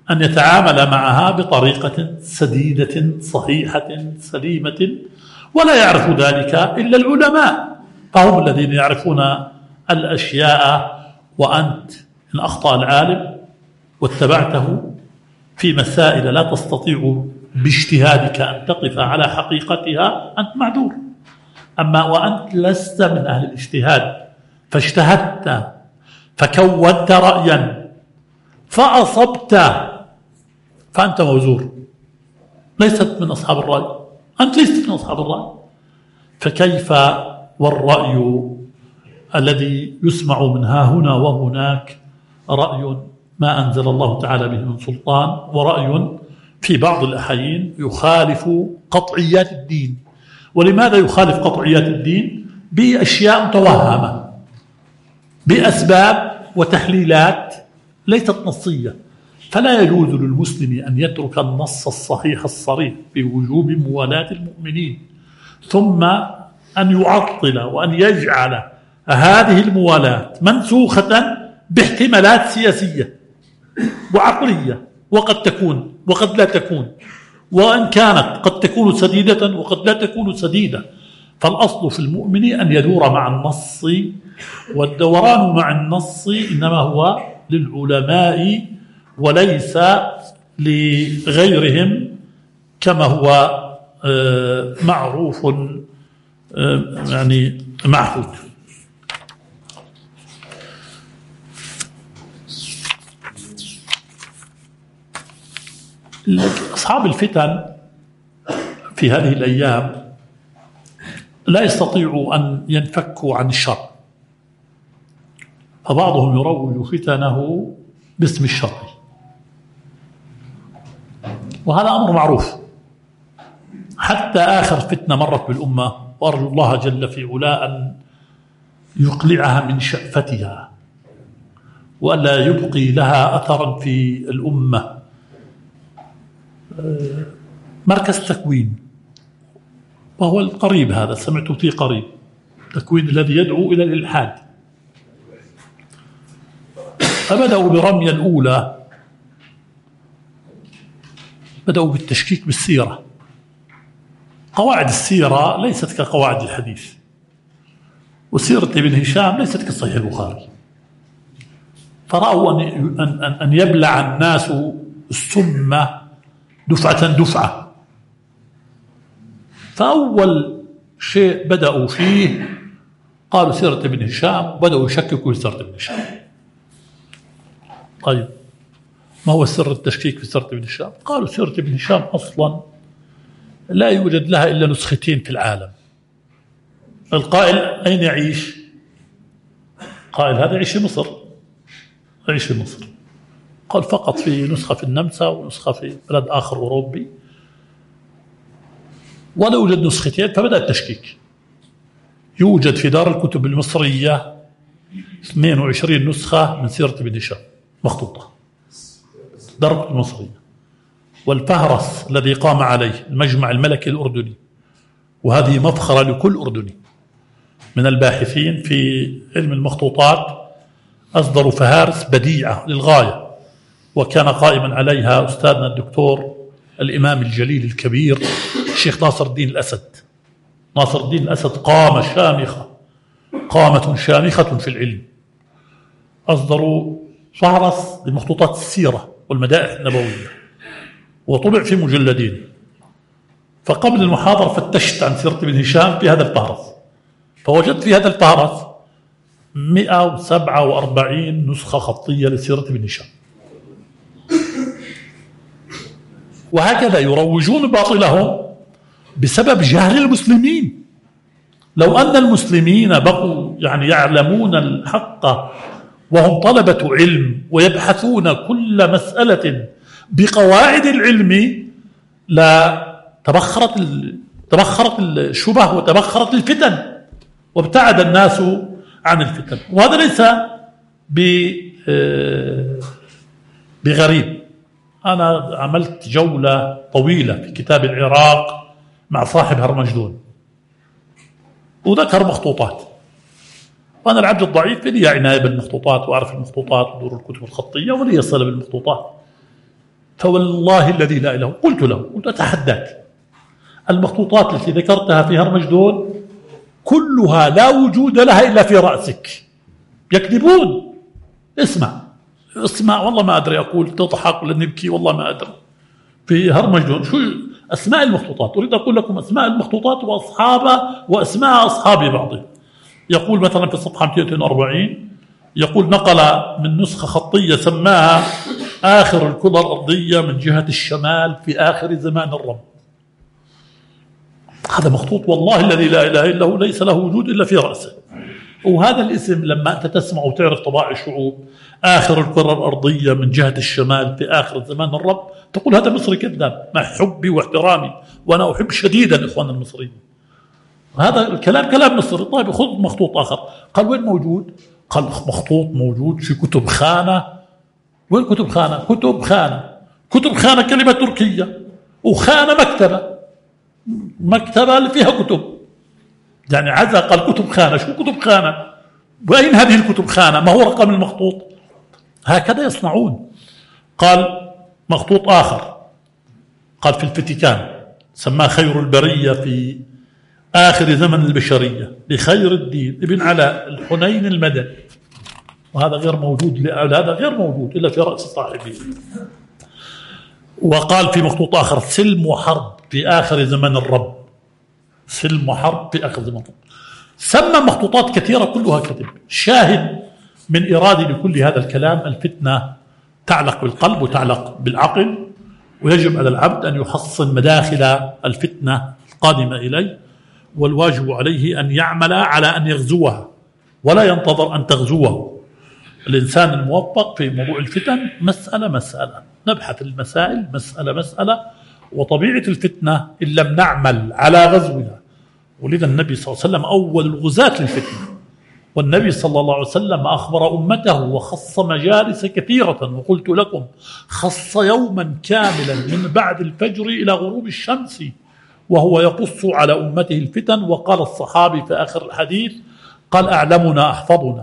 أن يتعامل معها بطريقة سديدة صحيحة سليمة، ولا يعرف ذلك إلا العلماء، فهم الذين يعرفون الأشياء. وأنت إن أخطأ العالم واتبعته في مسائل لا تستطيع باجتهادك أن تقف على حقيقتها أنت معذور. أما وأنت لست من أهل الاجتهاد فاجتهدت فكونت رأيا فأصبت فأنت موزور، ليست من أصحاب الرأي، أنت ليست من أصحاب الرأي. فكيف والرأي الذي يسمع من ها هنا وهناك رأي ما أنزل الله تعالى به من سلطان، ورأي في بعض الأحيان يخالف قطعيات الدين. ولماذا يخالف قطعيات الدين؟ بأشياء متوهمة، بأسباب وتحليلات ليست نصية. فلا يجوز للمسلم أن يترك النص الصحيح الصريح بوجوب موالاة المؤمنين ثم أن يعطل وأن يجعل هذه الموالاة منسوخة باحتمالات سياسية وعقلية، وقد تكون وقد لا تكون، وإن كانت قد تكون سديدة وقد لا تكون سديدة. فالأصل في المؤمن أن يدور مع النص، والدوران مع النص إنما هو للعلماء وليس لغيرهم كما هو معروف يعني معهود. أصحاب الفتن في هذه الأيام لا يستطيعوا أن ينفكوا عن الشر، فبعضهم يروج فتنه باسم الشر، وهذا أمر معروف. حتى آخر فتنة مرت بالأمة، وأرجو الله جل في علا أن يقلعها من شأفتها وألا يبقي لها أثرا في الأمة، مركز تكوين، وهو القريب هذا سمعت فيه قريب، تكوين الذي يدعو إلى الإلحاد. فبدأوا برمية الأولى، بدأوا بالتشكيك بالسيرة. قواعد السيرة ليست كقواعد الحديث، وسيرة ابن هشام ليست كصحيح البخاري، فرأوا أن, أن يبلع الناس السم دفعة دفعة. فأول شيء بدأوا فيه قالوا سيرة ابن هشام، بدأوا يشككوا في سيرة ابن هشام. طيب ما هو سر التشكيك في سيرة ابن هشام؟ قالوا سيرة ابن هشام أصلا لا يوجد لها إلا نسختين في العالم. القائل أين يعيش؟ قائل هذا يعيش في مصر، يعيش في مصر. قال فقط في نسخة في النمسا ونسخة في بلد آخر أوروبي، ولا يوجد نسختين. فبدأ التشكيك. يوجد في دار الكتب المصرية اثنين وعشرين نسخة من سيرة ابن هشام مخطوطة، دار الكتب المصرية. والفهرس الذي قام عليه المجمع الملكي الأردني، وهذه مفخرة لكل أردني من الباحثين في علم المخطوطات، أصدروا فهارس بديعة للغاية، وكان قائما عليها أستاذنا الدكتور الإمام الجليل الكبير الشيخ ناصر الدين الأسد. ناصر الدين الأسد قامة شامخة، قامة شامخة في العلم. أصدروا فهرس لمخطوطات السيرة والمدائح النبوية، وطبع في مجلدين. فقبل المحاضرة فتشت عن سيرة ابن هشام في هذا الفهرس، فوجدت في هذا الفهرس مئة وسبعة وأربعين نسخة خطية لسيرة ابن هشام. وهكذا يروجون باطلهم بسبب جهل المسلمين. لو أن المسلمين بقوا يعني يعلمون الحق وهم طلبة علم ويبحثون كل مسألة بقواعد العلم، لا تبخرت تبخرت الشبه وتبخرت الفتن وابتعد الناس عن الفتن. وهذا ليس بغريب. أنا عملت جولة طويلة في كتاب العراق مع صاحب هرمجدون، وذكر مخطوطات، وأنا العبد الضعيف لي عناية بالمخطوطات وأعرف المخطوطات ودور الكتب الخطية ولي صلة بالمخطوطات. فوالله الذي لا إله إلا هو قلت له، قلت أتحداك، المخطوطات التي ذكرتها في هرمج دول كلها لا وجود لها إلا في رأسك، يكذبون. اسمع اسمع والله ما أدري، أقول تضحك ولا نبكي والله ما أدري. في هرمج دول شو أسماء المخطوطات؟ أريد أقول لكم أسماء المخطوطات وأصحابها وأسماء أصحاب بعضهم. يقول مثلا في الصفحة مئتين وأربعين، يقول نقل من نسخة خطية سماها آخر الكرة الأرضية من جهة الشمال في آخر زمان الرب. هذا مخطوط والله الذي لا إله إلا هو ليس له وجود إلا في رأسه. وهذا الاسم لما أنت تسمع وتعرف طباع الشعوب، آخر الكرة الأرضية من جهة الشمال في آخر زمان الرب، تقول هذا مصري كذاب، مع حبي واحترامي وأنا أحب شديدا إخوان المصريين. هذا الكلام كلام مصري. طيب خذ مخطوط آخر. قال وين موجود؟ قال مخطوط موجود في كتب خانة. وين كتب خانة؟ كتب خانة كتب خانة كلمة تركية، وخانة مكتبة، مكتبة اللي فيها كتب، يعني عزا قال كتب خانة. شو كتب خانة؟ وأين هذه الكتب خانة؟ ما هو رقم المخطوط؟ هكذا يصنعون. قال مخطوط آخر، قال في الفاتيكان سماه خير البرية في آخر زمن البشرية لخير الدين ابن علاء الحنين المدني، وهذا غير موجود، هذا غير موجود إلا في رأس صاحبه. وقال في مخطوط آخر سلم وحرب في آخر زمن الرب، سلم وحرب في آخر زمن الرب. سمى مخطوطات كثيرة كلها كذب. شاهد من إرادي لكل هذا الكلام، الفتنة تعلق بالقلب وتعلق بالعقل، ويجب على العبد أن يحصن مداخل الفتنة القادمة إليه، والواجب عليه أن يعمل على أن يغزوها ولا ينتظر أن تغزوه. الإنسان الموفق في موضوع الفتن مسألة مسألة، نبحث المسائل مسألة مسألة، وطبيعة الفتنة إن لم نعمل على غزوها. ولذا النبي صلى الله عليه وسلم أول الغزاة للفتنة، والنبي صلى الله عليه وسلم أخبر أمته وخص مجالس كثيرة، وقلت لكم خص يوما كاملا من بعد الفجر إلى غروب الشمس وهو يقص على أمته الفتن. وقال الصحابي في آخر الحديث قال أعلمنا أحفظنا.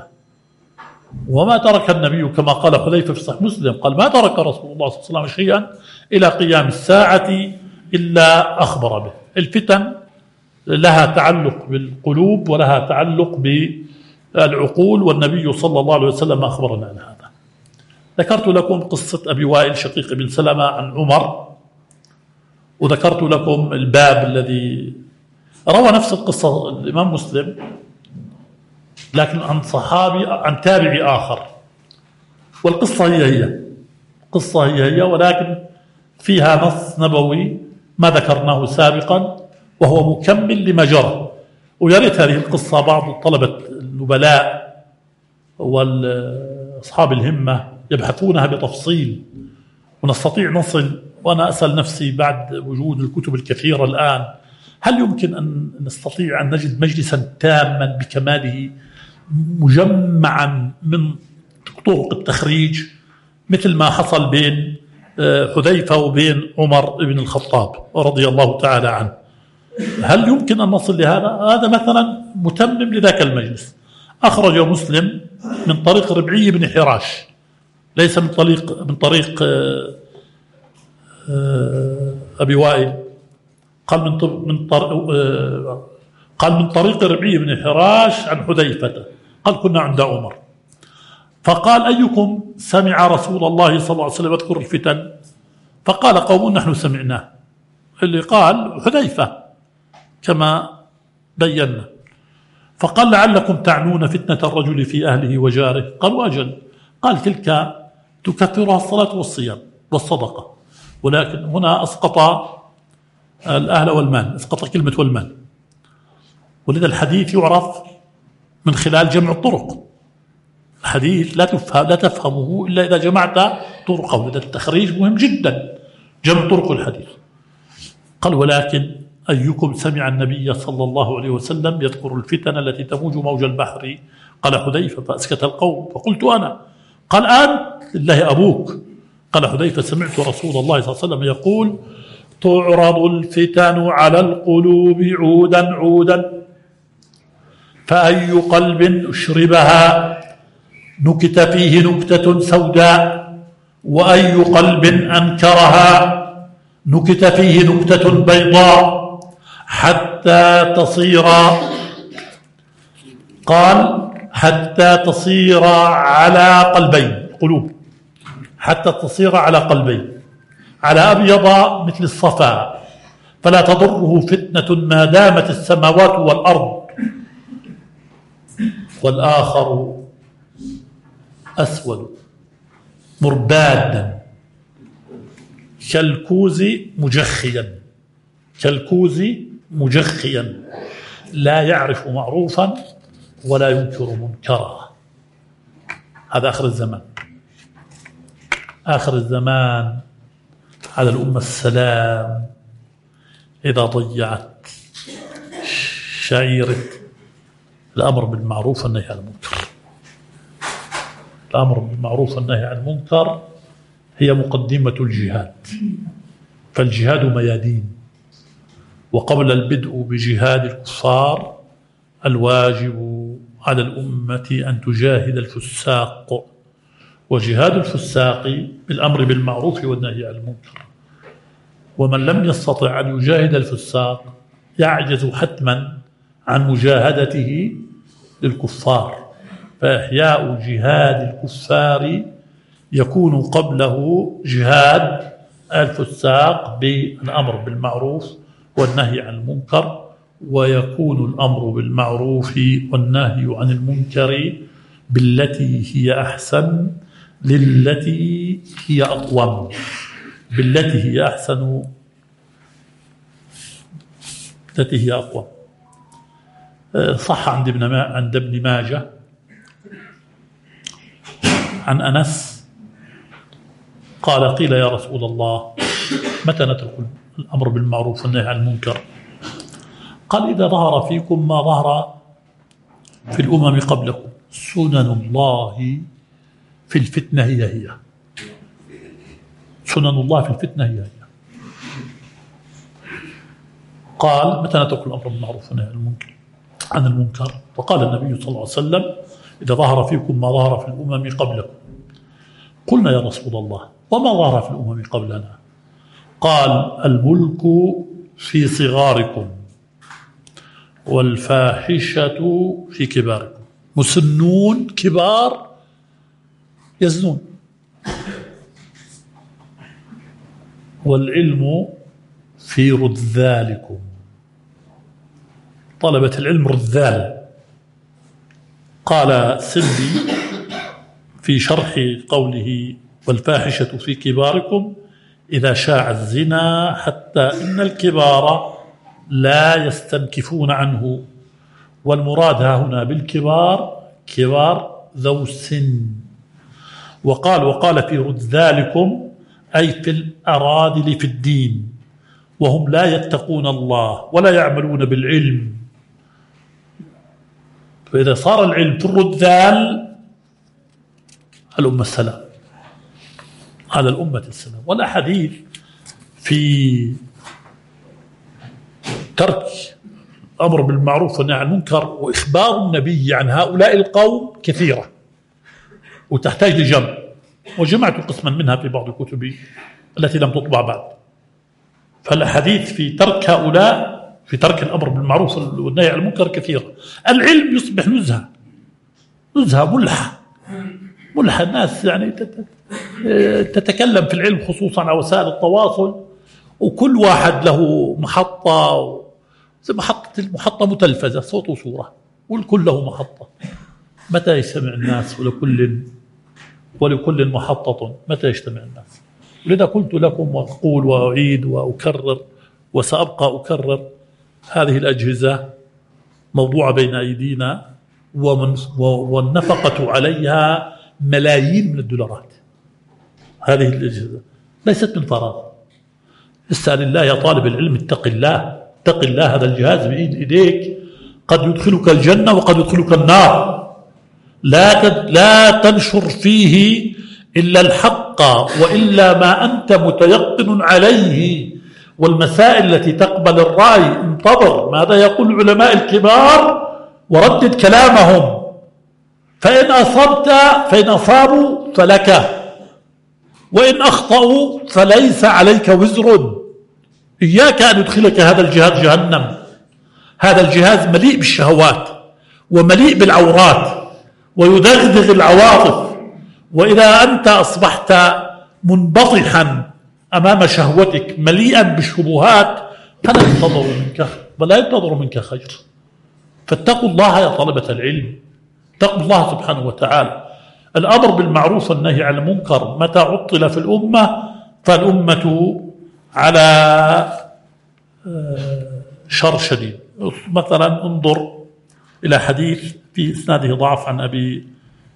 وما ترك النبي كما قال حذيفة في صحيح مسلم، قال ما ترك رسول الله صلى الله عليه وسلم شيئا إلى قيام الساعة إلا أخبر به. الفتن لها تعلق بالقلوب ولها تعلق بالعقول، والنبي صلى الله عليه وسلم أخبرنا عن هذا. ذكرت لكم قصة أبي وائل شقيق بن سلمة عن عمر، وذكرت لكم الباب الذي روى نفس القصة الإمام مسلم لكن عن صحابي عن تابعي آخر، والقصة هي هي قصة هي هي ولكن فيها نص نبوي ما ذكرناه سابقا وهو مكمل لما جرى. ويا ريت هذه القصة بعض طلبة النبلاء والأصحاب الهمة يبحثونها بتفصيل ونستطيع نصل. وأنا أسأل نفسي بعد وجود الكتب الكثيرة الآن، هل يمكن أن نستطيع أن نجد مجلسا تاما بكماله مجمعا من طرق التخريج مثل ما حصل بين حذيفة وبين عمر بن الخطاب رضي الله تعالى عنه؟ هل يمكن أن نصل لهذا؟ هذا مثلا متمم لذاك المجلس. أخرج مسلم من طريق ربعي بن حراش، ليس من طريق من طريق أبي وائل. قال من من قال من طريق ربعي بن حراش عن حذيفة قال كنا عند عمر فقال أيكم سمع رسول الله صلى الله عليه وسلم يذكر الفتن؟ فقال قوم نحن سمعناه. اللي قال حذيفة كما بينا. فقال لعلكم تعنون فتنة الرجل في أهله وجاره؟ قالوا أجل. قال تلك تكفرها الصلاة والصيام والصدقة، ولكن هنا أسقط الأهل والمال، أسقط كلمة والمال. ولذا الحديث يعرف من خلال جمع الطرق. الحديث لا تفهم لا تفهمه إلا إذا جمعت طرقه. لذا التخريج مهم جدا، جمع طرق الحديث. قال ولكن أيكم سمع النبي صلى الله عليه وسلم يذكر الفتن التي تموج موج البحر؟ قال حذيفة فأسكت القوم. فقلت أنا. قال أنت لله أبوك. قال حذيفة سمعت رسول الله صلى الله عليه وسلم يقول تعرض الفتن على القلوب عودا عودا فأي قلب أشربها نكت فيه نكتة سوداء وأي قلب أنكرها نكت فيه نكتة بيضاء حتى تصير، قال حتى تصير على قلبين، قلوب حتى تصير على قلبين، على أبيض مثل الصفا، فلا تضره فتنة ما دامت السماوات والأرض. والآخر أسود مربادا كالكوز مجخيا، كالكوز مجخيا لا يعرف معروفا ولا ينكر منكرا. هذا آخر الزمان. آخر الزمان على الأمة السلام إذا ضيعت شعيرة الأمر بالمعروف والنهي عن المنكر. الأمر بالمعروف والنهي عن المنكر هي مقدمة الجهاد، فالجهاد ميادين، وقبل البدء بجهاد الكفار الواجب على الأمة أن تجاهد الفساق، وجهاد الفساق بالأمر بالمعروف والنهي عن المنكر. ومن لم يستطع أن يجاهد الفساق يعجز حتما عن مجاهدته للكفار، فإحياء جهاد الكفار يكون قبله جهاد الفساق بالأمر بالمعروف والنهي عن المنكر، ويكون الأمر بالمعروف والنهي عن المنكر بالتي هي أحسن للتي هي أقوم، بالتي هي أحسن التي هي أقوم. صح عند ابن عند ابن ماجه عن أنس قال قيل يا رسول الله متى نترك الأمر بالمعروف والنهي عن المنكر؟ قال إذا ظهر فيكم ما ظهر في الأمم قبلكم، سنن الله في الفتنة هي هي، سنن الله في الفتنة هي هي. قال متى نترك الأمر بالمعروف والنهي عن المنكر عن المنكر وقال النبي صلى الله عليه وسلم إذا ظهر فيكم ما ظهر في الأمم قبلكم. قلنا يا رسول الله وما ظهر في الأمم قبلنا؟ قال الملك في صغاركم والفاحشة في كباركم. مسنون كبار يزنون، والعلم في رذالكم، طلبة العلم رذال. قال سندي في شرح قوله والفاحشة في كباركم إذا شاع الزنا حتى إن الكبار لا يستنكفون عنه، والمراد هنا بالكبار كبار ذو السن. وقال وقال في رذالكم أي في الأراذل في الدين، وهم لا يتقون الله ولا يعملون بالعلم. فإذا صار العلم في الرذال الأمة السلام، على الأمة السلام. والأحاديث في ترك الأمر بالمعروف والنهي عن المنكر وإخبار النبي عن هؤلاء القوم كثيرة وتحتاج لجمع، وجمعت قسما منها في بعض الكتب التي لم تطبع بعد. فالحديث في ترك هؤلاء في ترك الأمر بالمعروف والنهي عن المنكر كثيرة. العلم يصبح نزهة، نزهة ملحة ملحة. الناس يعني تتكلم في العلم خصوصا على وسائل التواصل، وكل واحد له محطة، زي محطة المحطة متلفزة صوت وصورة، والكل له محطة. متى يجتمع الناس؟ ولكل ولكل محطة متى يجتمع الناس؟ ولذا قلت لكم وأقول وأعيد وأكرر وسأبقى أكرر، هذه الأجهزة موضوعة بين أيدينا والنفقة عليها ملايين من الدولارات. هذه الأجهزة ليست من فراغ. اسأل الله يا طالب العلم، اتق الله اتق الله. هذا الجهاز بإيد إيديك قد يدخلك الجنة وقد يدخلك النار. لا لا تنشر فيه إلا الحق وإلا ما أنت متيقن عليه. والمسائل التي تقبل الرأي انتظر ماذا يقول العلماء الكبار وردد كلامهم، فإن أصبت فإن أصابوا فلك وإن أخطأوا فليس عليك وزر. إياك أن يدخلك هذا الجهاز جهنم. هذا الجهاز مليء بالشهوات ومليء بالعورات ويدغدغ العواطف، وإذا أنت أصبحت منبطحا أمام شهوتك مليئا بالشبهات فلا ينتظر منك ولا ينتظر منك خير. فاتقوا الله يا طلبة العلم، اتقوا الله سبحانه وتعالى. الأمر بالمعروف والنهي عن المنكر متى عطل في الأمة فالأمة على شر شديد. مثلا انظر إلى حديث في إسناده ضعف عن أبي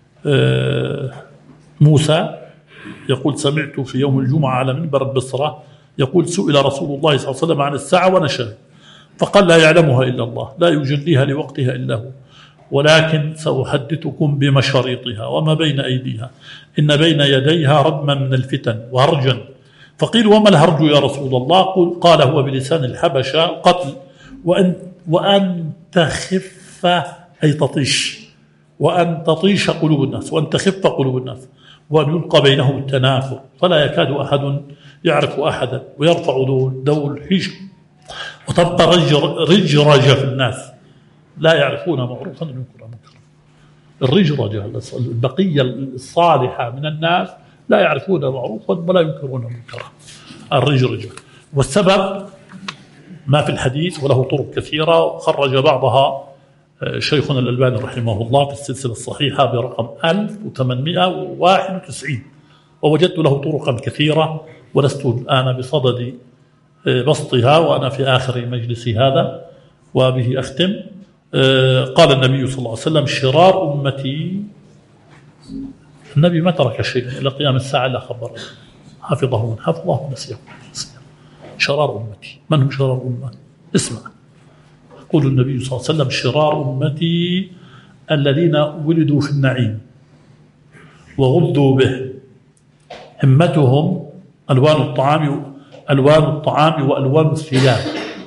موسى يقول: سمعت في يوم الجمعة على منبر البصرة يقول: سئل رسول الله صلى الله عليه وسلم عن الساعة ونشأ فقال: لا يعلمها إلا الله، لا يجليها لوقتها إلا هو، ولكن سأحدثكم بمشاريطها وما بين أيديها، إن بين يديها ردما من الفتن وهرجا. فقيل: وما الهرج يا رسول الله؟ قال: هو بلسان الحبشة قتل، وأن, وأن تخف أي تطيش، وأن تطيش قلوب الناس، وأن تخف قلوب الناس، وأن يلقى بينهم التنافر فلا يكاد أحد يعرف أحدا، ويرفع ذو الحجر، وتبقى رجرجة في الناس لا يعرفون معروفا وينكرون منكرا. الرجرجة البقية الصالحة من الناس لا يعرفون معروفا ولا ينكرون منكرا، الرجرجة. والسبب ما في الحديث وله طرق كثيرة، خرج بعضها شيخنا الألباني رحمه الله في السلسلة الصحيحة برقم ألف وثمانمائة وواحد وتسعين، ووجدت له طرقا كثيرة ولست الآن بصدد بسطها وأنا في آخر مجلسي هذا وبه أختم. قال النبي صلى الله عليه وسلم: شرار أمتي. النبي ما ترك شيء إلى قيام الساعة إلا خبر، حفظه من حفظه ونسيه. شرار أمتي. من هم شرار أمة؟ اسمع، يقول النبي صلى الله عليه وسلم: شرار أمتي الذين ولدوا في النعيم وغذوا به، همتهم ألوان الطعام ألوان الطعام وألوان الثياب،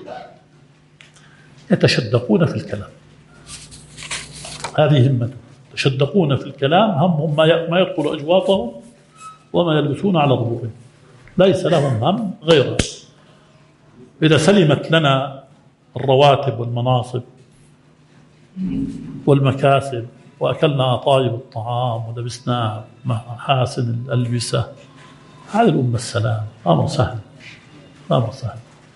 يتشدقون في الكلام. هذه همتهم، يتشدقون في الكلام، همهم ما يدخل أجواطهم وما يلبسون على ظهورهم، ليس لهم هم غيرها. إذا سلمت لنا الرواتب والمناصب والمكاسب وأكلنا طايب الطعام ولبسنا محاسن الألبسة، هذه الأمة السلام، أمر سهل، أمر سهل.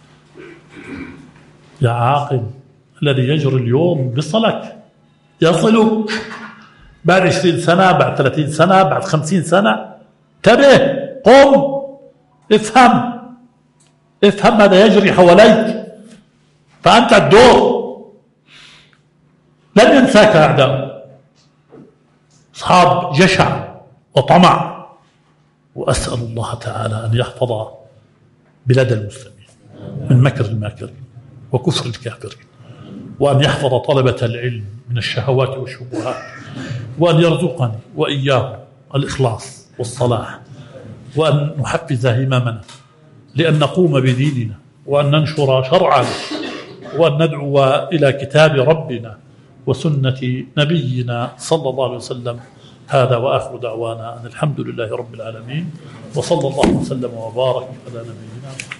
يا عاقل، الذي يجري اليوم بصلك يصلك بعد عشرين سنة، بعد ثلاثين سنة، بعد خمسين سنة. انتبه، قم، افهم افهم ماذا يجري حواليك، فأنت الدور. لن ينساك أعداء، أصحاب جشع وطمع. وأسأل الله تعالى أن يحفظ بلاد المسلمين من مكر الماكرين وكفر الكافرين، وأن يحفظ طلبة العلم من الشهوات والشبهات، وأن يرزقني وإياه الإخلاص والصلاح، وأن نحفز هممنا لأن نقوم بديننا، وأن ننشر شرعنا، وأن ندعو إلى كتاب ربنا وسنة نبينا صلى الله عليه وسلم. هذا وآخر دعوانا أن الحمد لله رب العالمين، وصلى الله وسلم وبارك على نبينا محمد.